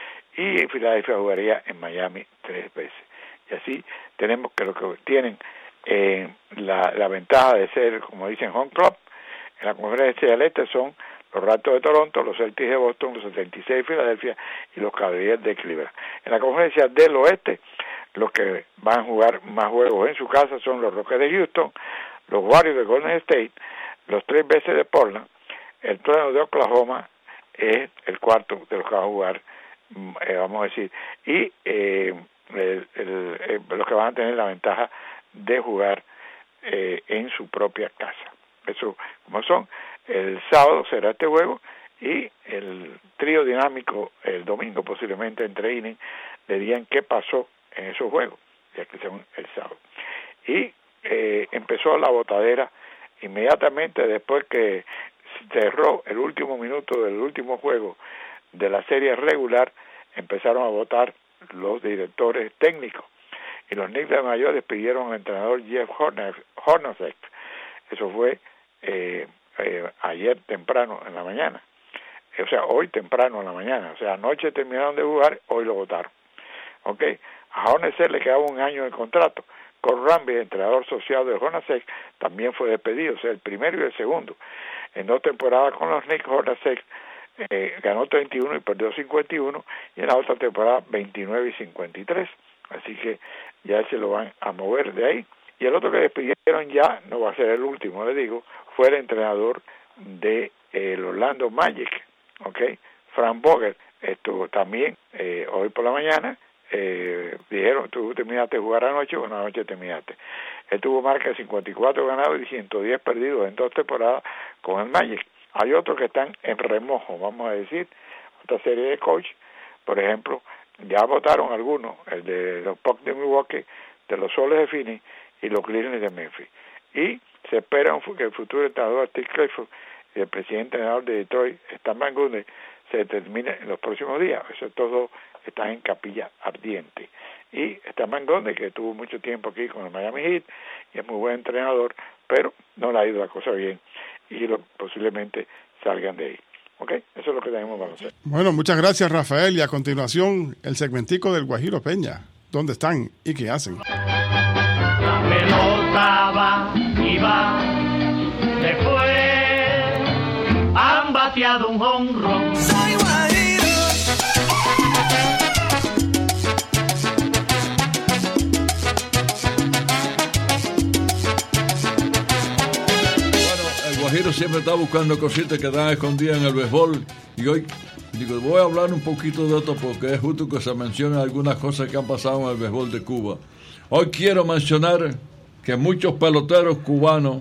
y Filadelfia jugaría en Miami tres veces. Y así tenemos que lo que tienen eh, la, la ventaja de ser, como dicen, home club. En la conferencia del Este son los Raptors de Toronto, los Celtics de Boston, los setenta y seis de Filadelfia y los Cavaliers de Cleveland. En la conferencia del Oeste, los que van a jugar más juegos en su casa son los Rockets de Houston, los Warriors de Golden State, los tres veces de Portland, el Trueno de Oklahoma es el cuarto de los que van a jugar, eh, vamos a decir, y eh, el, el, el, los que van a tener la ventaja de jugar eh, en su propia casa. Eso, como son, el sábado será este juego y el trío dinámico el domingo posiblemente entre innings le digan qué pasó en esos juegos, ya que son el sábado. Y eh, empezó la botadera inmediatamente después que cerró el último minuto del último juego de la serie regular. Empezaron a votar los directores técnicos y los Knicks de Nueva York despidieron al entrenador Jeff Hornacek. Eso fue eh, eh, ayer temprano en la mañana, o sea, hoy temprano en la mañana, o sea, anoche terminaron de jugar, hoy lo votaron. Ok, a Hornacek le quedaba un año de contrato. Cole Ramby, entrenador asociado de Hornacek, también fue despedido, o sea, el primero y el segundo. En dos temporadas con los Knicks, Hornacek eh, ganó treinta y uno y perdió cincuenta y uno, y en la otra temporada veintinueve y cincuenta y tres. Así que ya se lo van a mover de ahí. Y el otro que despidieron ya, no va a ser el último, le digo, fue el entrenador de eh, el Orlando Magic, ¿ok? Frank Vogel estuvo también eh, hoy por la mañana. Eh, dijeron, tú terminaste de jugar anoche, bueno, anoche terminaste. Él tuvo marca de cincuenta y cuatro ganados y ciento diez perdidos en dos temporadas con el Magic. Hay otros que están en remojo, vamos a decir, otra serie de coach, por ejemplo, ya votaron algunos, el de los Bucks de Milwaukee, de los Soles de Phoenix y los Grizzlies de Memphis. Y se espera que el futuro entrenador Steve Clifford y el presidente entrenador de Detroit, Stan Van Gundy, se determine en los próximos días. Eso todos están en capilla ardiente. Y Stan Van Gundy, que tuvo mucho tiempo aquí con el Miami Heat y es muy buen entrenador, pero no le ha ido la cosa bien y lo, posiblemente salgan de ahí. ¿Ok? Eso es lo que tenemos para hacer. Bueno, muchas gracias, Rafael. Y a continuación, el segmentico del Guajiro Peña. ¿Dónde están y qué hacen? La pelota va y va, después han bateado un jonrón. Soy guajiro. Bueno, el Guajiro siempre está buscando cositas que están escondidas en el béisbol. Y hoy digo, voy a hablar un poquito de esto porque es justo que se mencionen algunas cosas que han pasado en el béisbol de Cuba. Hoy quiero mencionar que muchos peloteros cubanos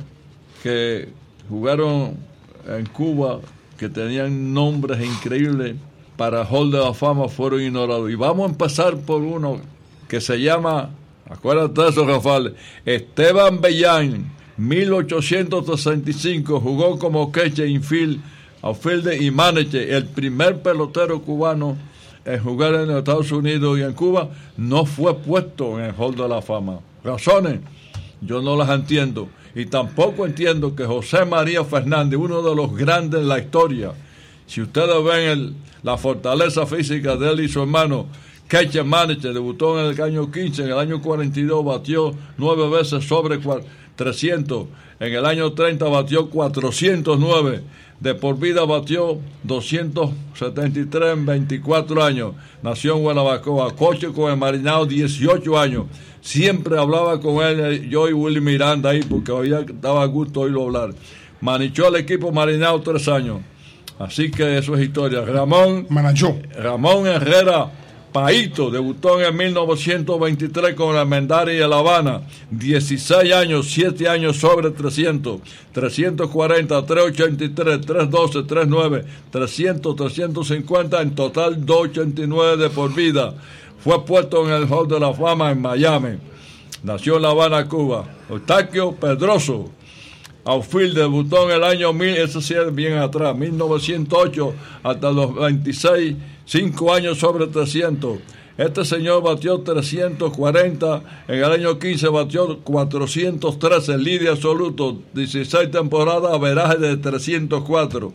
que jugaron en Cuba, que tenían nombres increíbles para Hall de la Fama, fueron ignorados. Y vamos a empezar por uno que se llama, acuérdate de eso, Rafael, Esteban Bellán, mil ochocientos sesenta y cinco, jugó como catcher, infield, outfielder y manager, el primer pelotero cubano en jugar en los Estados Unidos y en Cuba, no fue puesto en el Hall de la Fama. Razones, yo no las entiendo. Y tampoco entiendo que José María Fernández, uno de los grandes en la historia, si ustedes ven el, la fortaleza física de él y su hermano, catcher manager, debutó en el año quince, en el año cuarenta y dos batió nueve veces sobre trescientos, en el año treinta batió cuatrocientos nueve, de por vida batió doscientos setenta y tres en veinticuatro años, nació en Guanabacoa, coche con el Marinao dieciocho años, siempre hablaba con él, yo y Willy Miranda ahí, porque hoy daba a gusto oírlo hablar, manejó al equipo Marinao tres años, así que eso es historia. Ramón, Manachó. Ramón Herrera Paito debutó en el mil novecientos veintitrés con el Almendares y el Habana, dieciséis años, siete años sobre trescientos, trescientos cuarenta, trescientos ochenta y tres, trescientos doce, trescientos nueve, trescientos, trescientos cincuenta, en total doscientos ochenta y nueve de por vida. Fue puesto en el Hall de la Fama en Miami. Nació en La Habana, Cuba. Eustaquio Pedroso, outfield, debutó en el año mil, eso sí es bien atrás, mil novecientos ocho hasta los veintiséis, cinco años sobre trescientos. Este señor batió trescientos cuarenta, en el año quince batió cuatrocientos trece, líder absoluto, dieciséis temporadas, averaje de trescientos cuatro.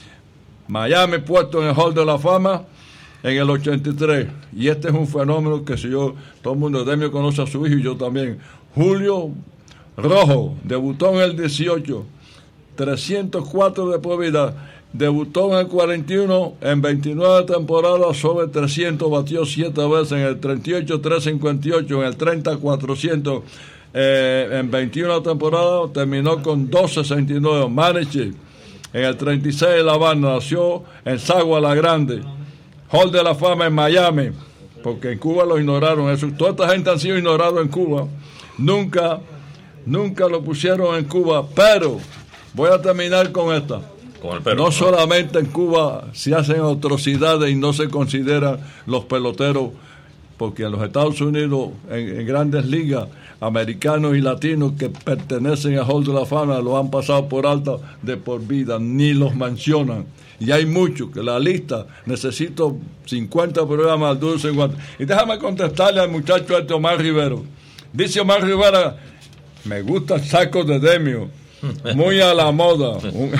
Miami puesto en el Hall de la Fama en el ochenta y tres. Y este es un fenómeno que si yo, todo el mundo de mí conoce a su hijo y yo también. Julio Rojo, debutó en el dieciocho, trescientos cuatro de por vida. Debutó en el cuarenta y uno, en veintinueve temporadas sobre trescientos, batió siete veces, en el treinta y ocho, trescientos cincuenta y ocho, en el treinta, cuatrocientos, eh, en veintiuna temporadas terminó con doscientos sesenta y nueve, manager, en el treinta y seis en La Habana, nació en Sagua la Grande, Hall de la Fama en Miami, porque en Cuba lo ignoraron, eso, toda esta gente han sido ignorados en Cuba, nunca, nunca lo pusieron en Cuba, pero voy a terminar con esta. Perro, no, no solamente en Cuba se hacen atrocidades y no se consideran los peloteros, porque en los Estados Unidos, en, en grandes ligas, americanos y latinos que pertenecen al Hall de la Fama lo han pasado por alto de por vida, ni los mencionan. Y hay muchos, que la lista, necesito cincuenta programas, dulce, cincuenta. Y déjame contestarle al muchacho este Omar Rivero. Dice Omar Rivera, me gusta el saco de Demio. Muy a la moda.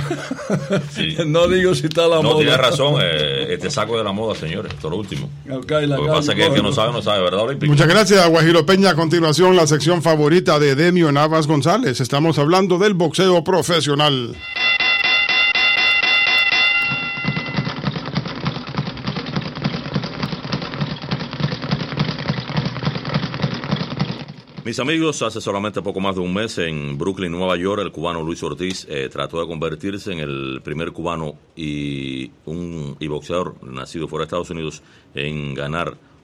Sí. No digo si está a la no, moda. No, tiene razón. Eh, este saco de la moda, señores. Esto es lo último. Okay, lo que pasa es que el que no sabe, no sabe, ¿verdad, Olímpico? Muchas gracias, Guajiro Peña. A continuación, la sección favorita de Demio Navas González. Estamos hablando del boxeo profesional. Mis amigos, hace solamente poco más de un mes en Brooklyn, Nueva York, el cubano Luis Ortiz eh, trató de convertirse en el primer cubano y un y boxeador nacido fuera de Estados Unidos en ganar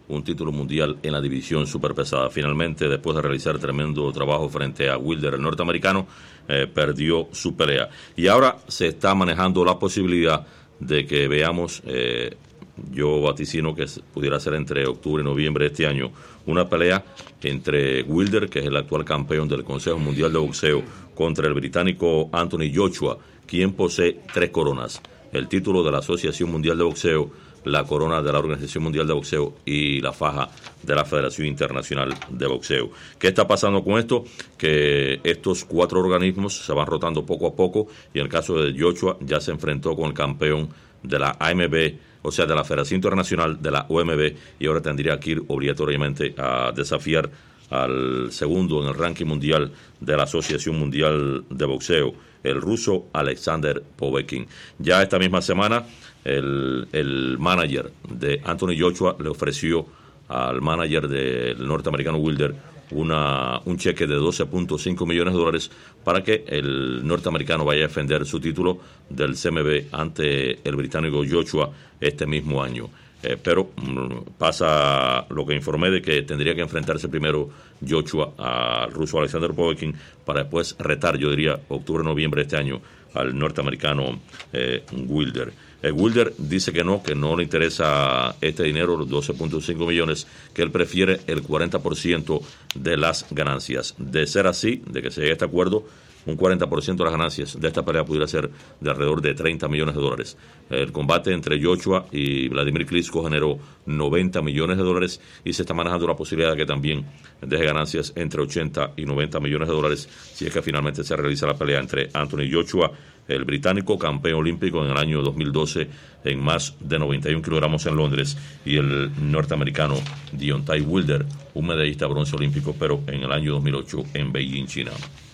un título mundial en la división superpesada. Finalmente, después de realizar tremendo trabajo frente a Wilder, el norteamericano, eh, perdió su pelea. Y ahora se está manejando la posibilidad de que veamos, eh, yo vaticino que pudiera ser entre octubre y noviembre de este año, una pelea entre Wilder, que es el actual campeón del Consejo Mundial de Boxeo, contra el británico Anthony Joshua, quien posee tres coronas: el título de la Asociación Mundial de Boxeo, la corona de la Organización Mundial de Boxeo y la faja de la Federación Internacional de Boxeo. ¿Qué está pasando con esto? Que estos cuatro organismos se van rotando poco a poco, y en el caso de Joshua ya se enfrentó con el campeón de la A M B, o sea, de la Federación Internacional de la O M B, y ahora tendría que ir obligatoriamente a desafiar al segundo en el ranking mundial de la Asociación Mundial de Boxeo, el ruso Alexander Povetkin. Ya esta misma semana el, el manager de Anthony Joshua le ofreció al manager del norteamericano Wilder una, un cheque de doce punto cinco millones de dólares para que el norteamericano vaya a defender su título del C M B ante el británico Joshua este mismo año. Eh, pero mm, pasa lo que informé de que tendría que enfrentarse primero Joshua al ruso Alexander Povetkin para después retar, yo diría, octubre-noviembre de este año al norteamericano eh, Wilder. Eh, Wilder dice que no, que no le interesa este dinero, los doce punto cinco millones, que él prefiere el cuarenta por ciento de las ganancias. De ser así, de que se llegue a este acuerdo, un cuarenta por ciento de las ganancias de esta pelea pudiera ser de alrededor de treinta millones de dólares. El combate entre Joshua y Vladimir Klitschko generó noventa millones de dólares y se está manejando la posibilidad de que también deje ganancias entre ochenta y noventa millones de dólares si es que finalmente se realiza la pelea entre Anthony Joshua, el británico campeón olímpico en el año dos mil doce en más de noventa y un kilogramos en Londres, y el norteamericano Deontay Wilder, un medallista de bronce olímpico, pero en el año dos mil ocho en Beijing, China.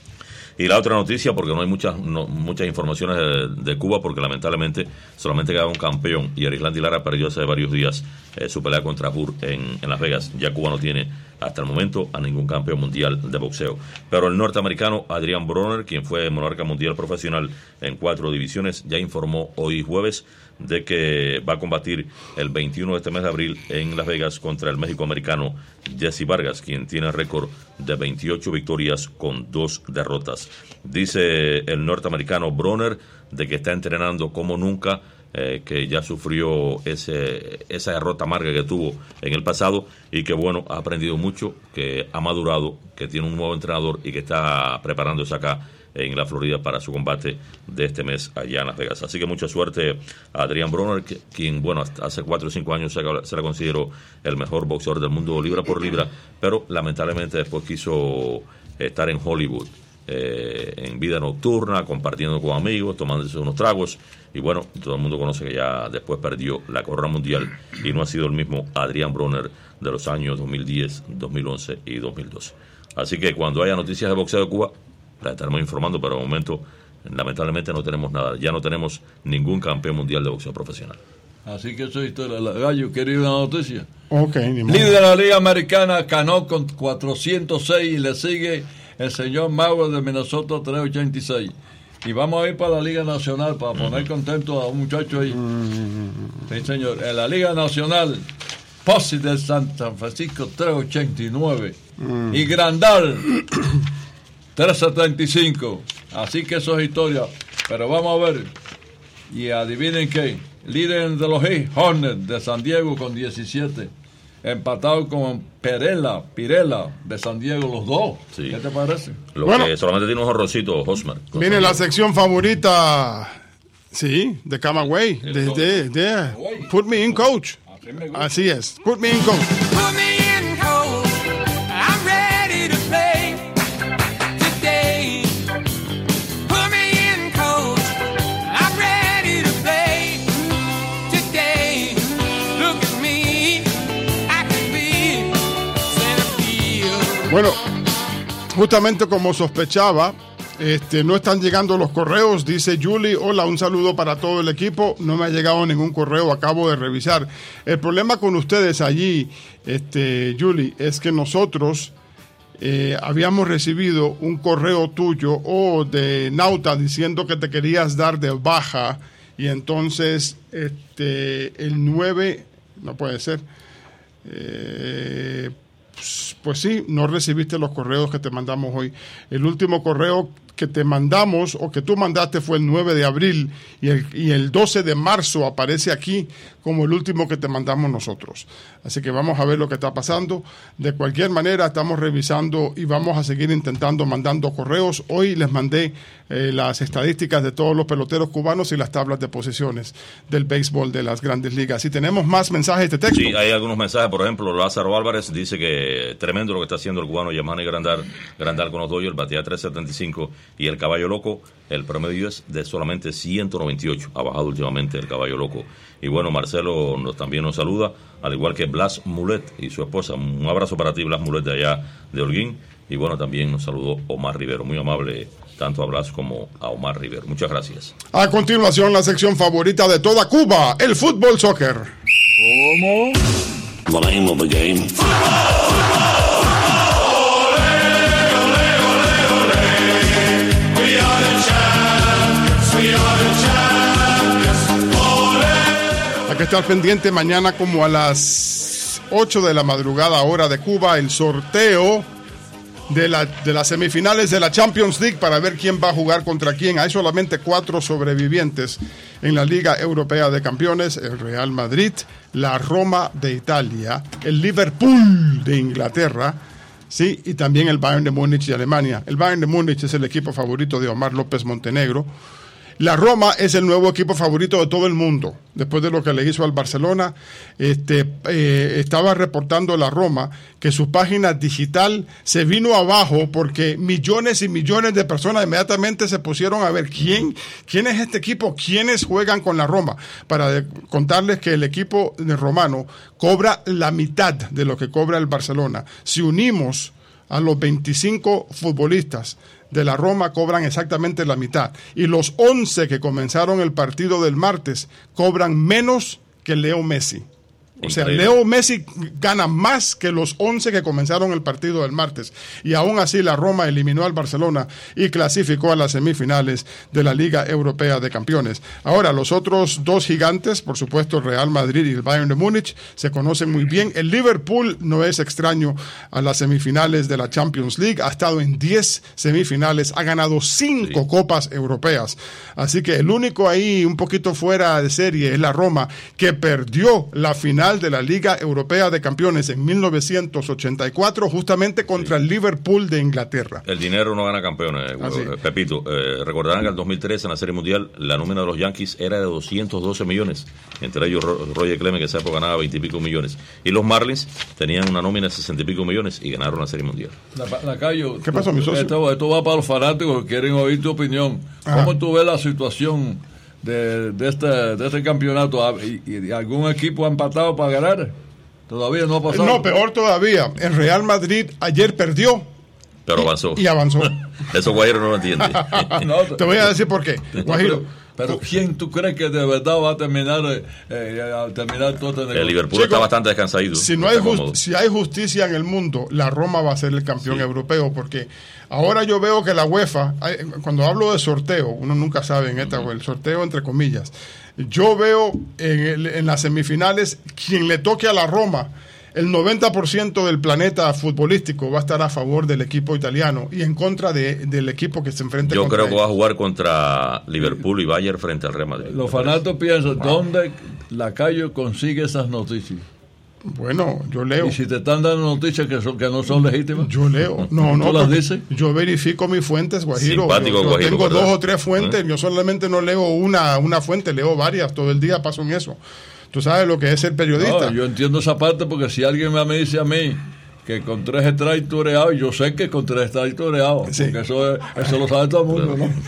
Y la otra noticia, porque no hay muchas no, muchas informaciones de, de Cuba, porque lamentablemente solamente queda un campeón, y Arislandy Lara perdió hace varios días eh, su pelea contra Burr en, en Las Vegas. Ya Cuba no tiene hasta el momento a ningún campeón mundial de boxeo. Pero el norteamericano Adrian Broner, quien fue monarca mundial profesional en cuatro divisiones, ya informó hoy jueves de que va a combatir el veintiuno de este mes de abril en Las Vegas contra el méxico-americano Jesse Vargas, quien tiene récord de veintiocho victorias con dos derrotas. Dice el norteamericano Broner de que está entrenando como nunca, eh, que ya sufrió ese, esa derrota amarga que tuvo en el pasado, y que bueno, ha aprendido mucho, que ha madurado, que tiene un nuevo entrenador y que está preparándose acá en la Florida para su combate de este mes allá en Las Vegas. Así que mucha suerte a Adrian Broner, que, quien, bueno, hace cuatro o cinco años se, se le consideró el mejor boxeador del mundo libra por libra, pero lamentablemente después quiso estar en Hollywood, eh, en vida nocturna, compartiendo con amigos, tomándose unos tragos, y bueno, todo el mundo conoce que ya después perdió la corona mundial y no ha sido el mismo Adrian Broner de los años dos mil diez, dos mil once y dos mil doce. Así que cuando haya noticias de boxeo de Cuba, la estaremos informando, pero de momento lamentablemente no tenemos nada, ya no tenemos ningún campeón mundial de boxeo profesional. Así que eso es historia. Gallo, ¿quiere ir a una noticia? Ok, ni modo. Líder de la Liga Americana, Cano con cuatrocientos seis, y le sigue el señor Mauer de Minnesota, trescientos ochenta y seis. Y vamos a ir para la Liga Nacional para poner uh-huh. contento a un muchacho ahí. Uh-huh. Sí, señor. En la Liga Nacional, Posse de San, San Francisco, trescientos ochenta y nueve. Uh-huh. Y Grandal, trescientos setenta y cinco. Así que eso es historia. Pero vamos a ver. Y adivinen qué. Líder de los Hornets de San Diego con diecisiete. Empatado con Perela, Pirela de San Diego, los dos. Sí. ¿Qué te parece? Lo bueno, que solamente tiene un horrorcito, Hosmer. Viene la sección favorita, sí, de Camagüey. De, de, de, Put me in, coach. Así es. Put me in, coach. Put me in, coach. I'm ready to play today. Put me in, coach. I'm ready to play today. Look at me. I can be center field. Bueno, justamente como sospechaba, Este, no están llegando los correos, dice Julie. Hola, un saludo para todo el equipo. No me ha llegado ningún correo, acabo de revisar. El problema con ustedes allí, este, Julie, es que nosotros eh, habíamos recibido un correo tuyo o de Nauta diciendo que te querías dar de baja, y entonces este, el nueve, no puede ser, Eh, pues, pues sí, no recibiste los correos que te mandamos hoy. El último correo que te mandamos o que tú mandaste fue el nueve de abril y el, y el doce de marzo aparece aquí como el último que te mandamos nosotros. Así que vamos a ver lo que está pasando. De cualquier manera, estamos revisando y vamos a seguir intentando mandando correos. Hoy les mandé eh, las estadísticas de todos los peloteros cubanos y las tablas de posiciones del béisbol de las grandes ligas. Y tenemos más mensajes de texto. Sí, hay algunos mensajes. Por ejemplo, Lázaro Álvarez dice que tremendo lo que está haciendo el cubano Yamani Grandal, Grandal con los Dodgers, batea tres setenta y cinco, y el caballo loco, el promedio es de solamente ciento noventa y ocho. Ha bajado últimamente el caballo loco. Y bueno, Marcelo nos, también nos saluda, al igual que Blas Mulet y su esposa. Un abrazo para ti, Blas Mulet, de allá de Holguín. Y bueno, también nos saludó Omar Rivero. Muy amable tanto a Blas como a Omar Rivero. Muchas gracias. A continuación, la sección favorita de toda Cuba, el fútbol soccer. ¿Cómo? The name of the game. Hay que estar pendiente mañana como a las ocho de la madrugada hora de Cuba, el sorteo de, la, de las semifinales de la Champions League para ver quién va a jugar contra quién. Hay solamente cuatro sobrevivientes en la Liga Europea de Campeones: el Real Madrid, la Roma de Italia, el Liverpool de Inglaterra, sí, y también el Bayern de Múnich de Alemania. El Bayern de Múnich es el equipo favorito de Omar López Montenegro. La Roma es el nuevo equipo favorito de todo el mundo. Después de lo que le hizo al Barcelona, este, eh, estaba reportando la Roma que su página digital se vino abajo porque millones y millones de personas inmediatamente se pusieron a ver quién, quién es este equipo, quiénes juegan con la Roma. Para de, contarles que el equipo de romano cobra la mitad de lo que cobra el Barcelona. Si unimos a los veinticinco futbolistas de la Roma, cobran exactamente la mitad, y los once que comenzaron el partido del martes cobran menos que Leo Messi. O sea, Leo Messi gana más que los once que comenzaron el partido del martes. Y aún así la Roma eliminó al Barcelona y clasificó a las semifinales de la Liga Europea de Campeones. Ahora, los otros dos gigantes, por supuesto el Real Madrid y el Bayern de Múnich, se conocen muy bien. El Liverpool no es extraño a las semifinales de la Champions League. Ha estado en diez semifinales, ha ganado cinco sí. copas europeas. Así que el único ahí un poquito fuera de serie es la Roma, que perdió la final de la Liga Europea de Campeones en mil novecientos ochenta y cuatro justamente contra sí. el Liverpool de Inglaterra. El dinero no gana campeones, ah, sí. Pepito. Eh, recordarán que en el dos mil tres en la Serie Mundial la nómina de los Yankees era de doscientos doce millones, entre ellos Roger Clemens, que esa época ganaba veinte y pico millones, y los Marlins tenían una nómina de sesenta y pico millones y ganaron la Serie Mundial. La, la Cayo, ¿qué pasó, mi socio? Esto, esto va para los fanáticos que quieren oír tu opinión. Ajá. ¿Cómo tú ves la situación de, de, este, de este campeonato? ¿Y, y algún equipo ha empatado para ganar? Todavía no ha pasado. No, peor todavía. El Real Madrid ayer perdió. Pero avanzó. Y, y avanzó. Eso Guajiro no lo entiende. no, te voy a decir por qué. Guajiro. Pero ¿quién tú crees que de verdad va a terminar eh, a terminar todo este El Liverpool Chico, está bastante descansadito. Si no hay just, si hay justicia en el mundo, la Roma va a ser el campeón sí. europeo, porque ahora yo veo que la UEFA, cuando hablo de sorteo, uno nunca sabe en esta, uh-huh. el sorteo entre comillas, yo veo en, el, en las semifinales quien le toque a la Roma, el noventa por ciento del planeta futbolístico va a estar a favor del equipo italiano y en contra de, del equipo que se enfrenta Yo contra creo que ellos. va a jugar contra Liverpool y Bayern frente al Real Madrid. Los fanáticos piensan, ¿dónde Lacayo consigue esas noticias? Bueno, yo leo. ¿Y si te están dando noticias que, son, que no son legítimas? Yo leo. No, no. ¿Tú las dices? Yo verifico mis fuentes, Guajiro. Simpático, yo, yo Guajiro, tengo ¿verdad? dos o tres fuentes. ¿Eh? Yo solamente no leo una, una fuente, leo varias. Todo el día paso en eso. Tú sabes lo que es el periodista. No, yo entiendo esa parte porque si alguien me dice a mí que con tres strikes toreado, yo sé que con tres strikes toreado, sí. porque eso, eso lo sabe todo el mundo, ¿no?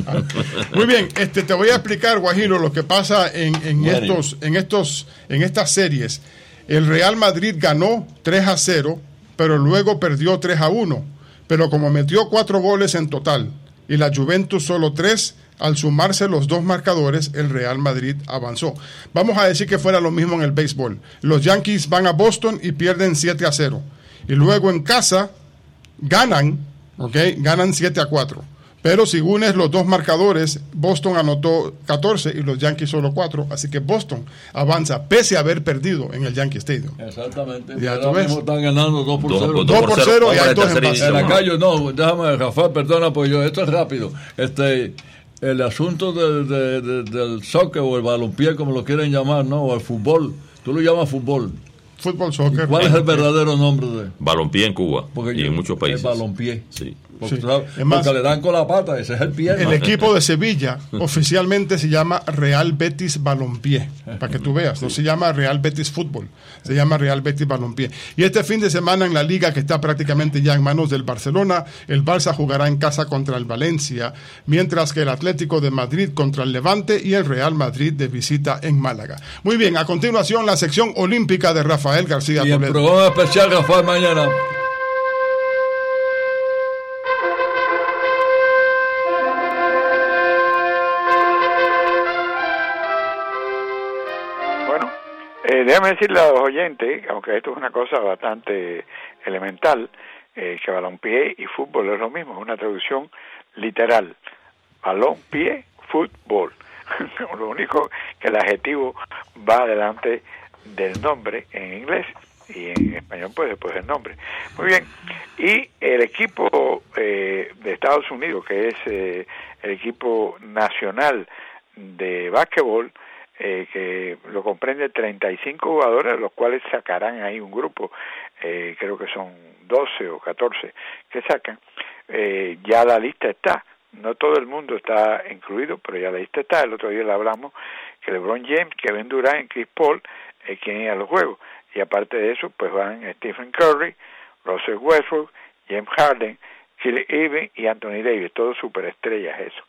Muy bien, este te voy a explicar, Guajiro, lo que pasa en, en estos, en estos, en estas series. El Real Madrid ganó tres a cero, pero luego perdió tres a uno. Pero como metió cuatro goles en total y la Juventus solo tres, al sumarse los dos marcadores, el Real Madrid avanzó. Vamos a decir que fuera lo mismo en el béisbol. Los Yankees van a Boston y pierden siete a cero. Y luego en casa ganan, ¿ok? Ganan siete a cuatro. Pero si unes los dos marcadores, Boston anotó catorce y los Yankees solo cuatro, así que Boston avanza pese a haber perdido en el Yankee Stadium. Exactamente. Ya ahora mismo están ganando dos por cero. dos por cero y hay dos empates. En la calle, no, déjame, Rafael, perdona, pues yo, esto es rápido. Este, el asunto de, de, de, del soccer o el balompié, como lo quieren llamar, ¿no? O el fútbol, tú lo llamas fútbol. Fútbol, soccer. ¿Cuál es el verdadero nombre de? Balompié en Cuba porque y en muchos países. El balompié. Sí. Porque, sí. ¿sabes? Es más, porque le dan con la pata, ese es el pie. El equipo de Sevilla oficialmente se llama Real Betis Balompié, para que tú veas, no se llama Real Betis Fútbol, se llama Real Betis Balompié. Y este fin de semana en la liga, que está prácticamente ya en manos del Barcelona, el Barça jugará en casa contra el Valencia, mientras que el Atlético de Madrid contra el Levante y el Real Madrid de visita en Málaga. Muy bien, a continuación la sección olímpica de Rafael García y Toledo. El programa especial Rafael mañana. Eh, déjame decirle a los oyentes, aunque esto es una cosa bastante elemental, eh, que balompié y fútbol es lo mismo, es una traducción literal. Balompié, fútbol. Lo único que el adjetivo va delante del nombre en inglés y en español pues después del nombre. Muy bien. Y el equipo eh, de Estados Unidos, que es eh, el equipo nacional de básquetbol, Eh, que lo comprende treinta y cinco jugadores, los cuales sacarán ahí un grupo, eh, creo que son doce o catorce que sacan, eh, ya la lista está, no todo el mundo está incluido, pero ya la lista está. El otro día le hablamos que LeBron James, Kevin Durant y Chris Paul, eh, quieren ir a los juegos, y aparte de eso, pues van Stephen Curry, Russell Westbrook, James Harden, Kyrie Irving y Anthony Davis, todos superestrellas eso.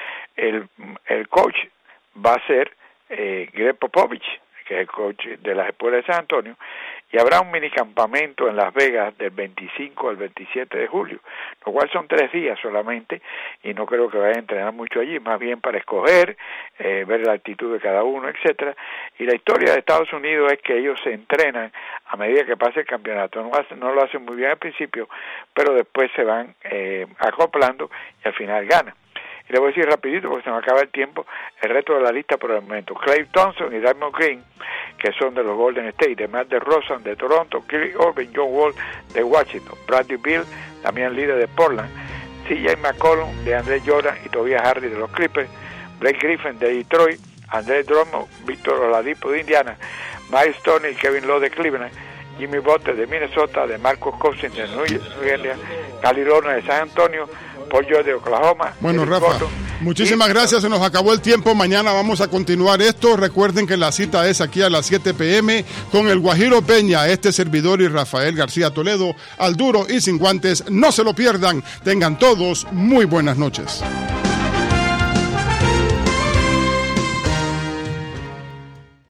El, el coach va a ser Eh, Greg Popovich, que es el coach de las escuelas de San Antonio, y habrá un minicampamento en Las Vegas del veinticinco al veintisiete de julio, lo cual son tres días solamente, y no creo que vayan a entrenar mucho allí, más bien para escoger, eh, ver la actitud de cada uno, etcétera. Y la historia de Estados Unidos es que ellos se entrenan a medida que pase el campeonato, no, hacen, no lo hacen muy bien al principio, pero después se van eh, acoplando y al final ganan. Y le voy a decir rapidito porque se me acaba el tiempo el resto de la lista por el momento. Klay Thompson y Draymond Green, que son de los Golden State, DeMar DeRozan de Toronto, Kyrie Irving, John Wall de Washington, Bradley Beal, también líder de Portland, C J McCollum de Andre Jordan y Tobias Hardy de los Clippers, Blake Griffin de Detroit, Andre Drummond, Víctor Oladipo de Indiana, Miles Turner y Kevin Love de Cleveland, Jimmy Butler de Minnesota, de Marcus Cousins de New Orleans, Cali Lorna de San Antonio, Paul George de Oklahoma. Bueno, Rafa, Boston. Muchísimas y, gracias, se nos acabó el tiempo, mañana vamos a continuar esto. Recuerden que la cita es aquí a las siete p.m. con el Guajiro Peña, este servidor y Rafael García Toledo, al duro y sin guantes. No se lo pierdan, tengan todos muy buenas noches.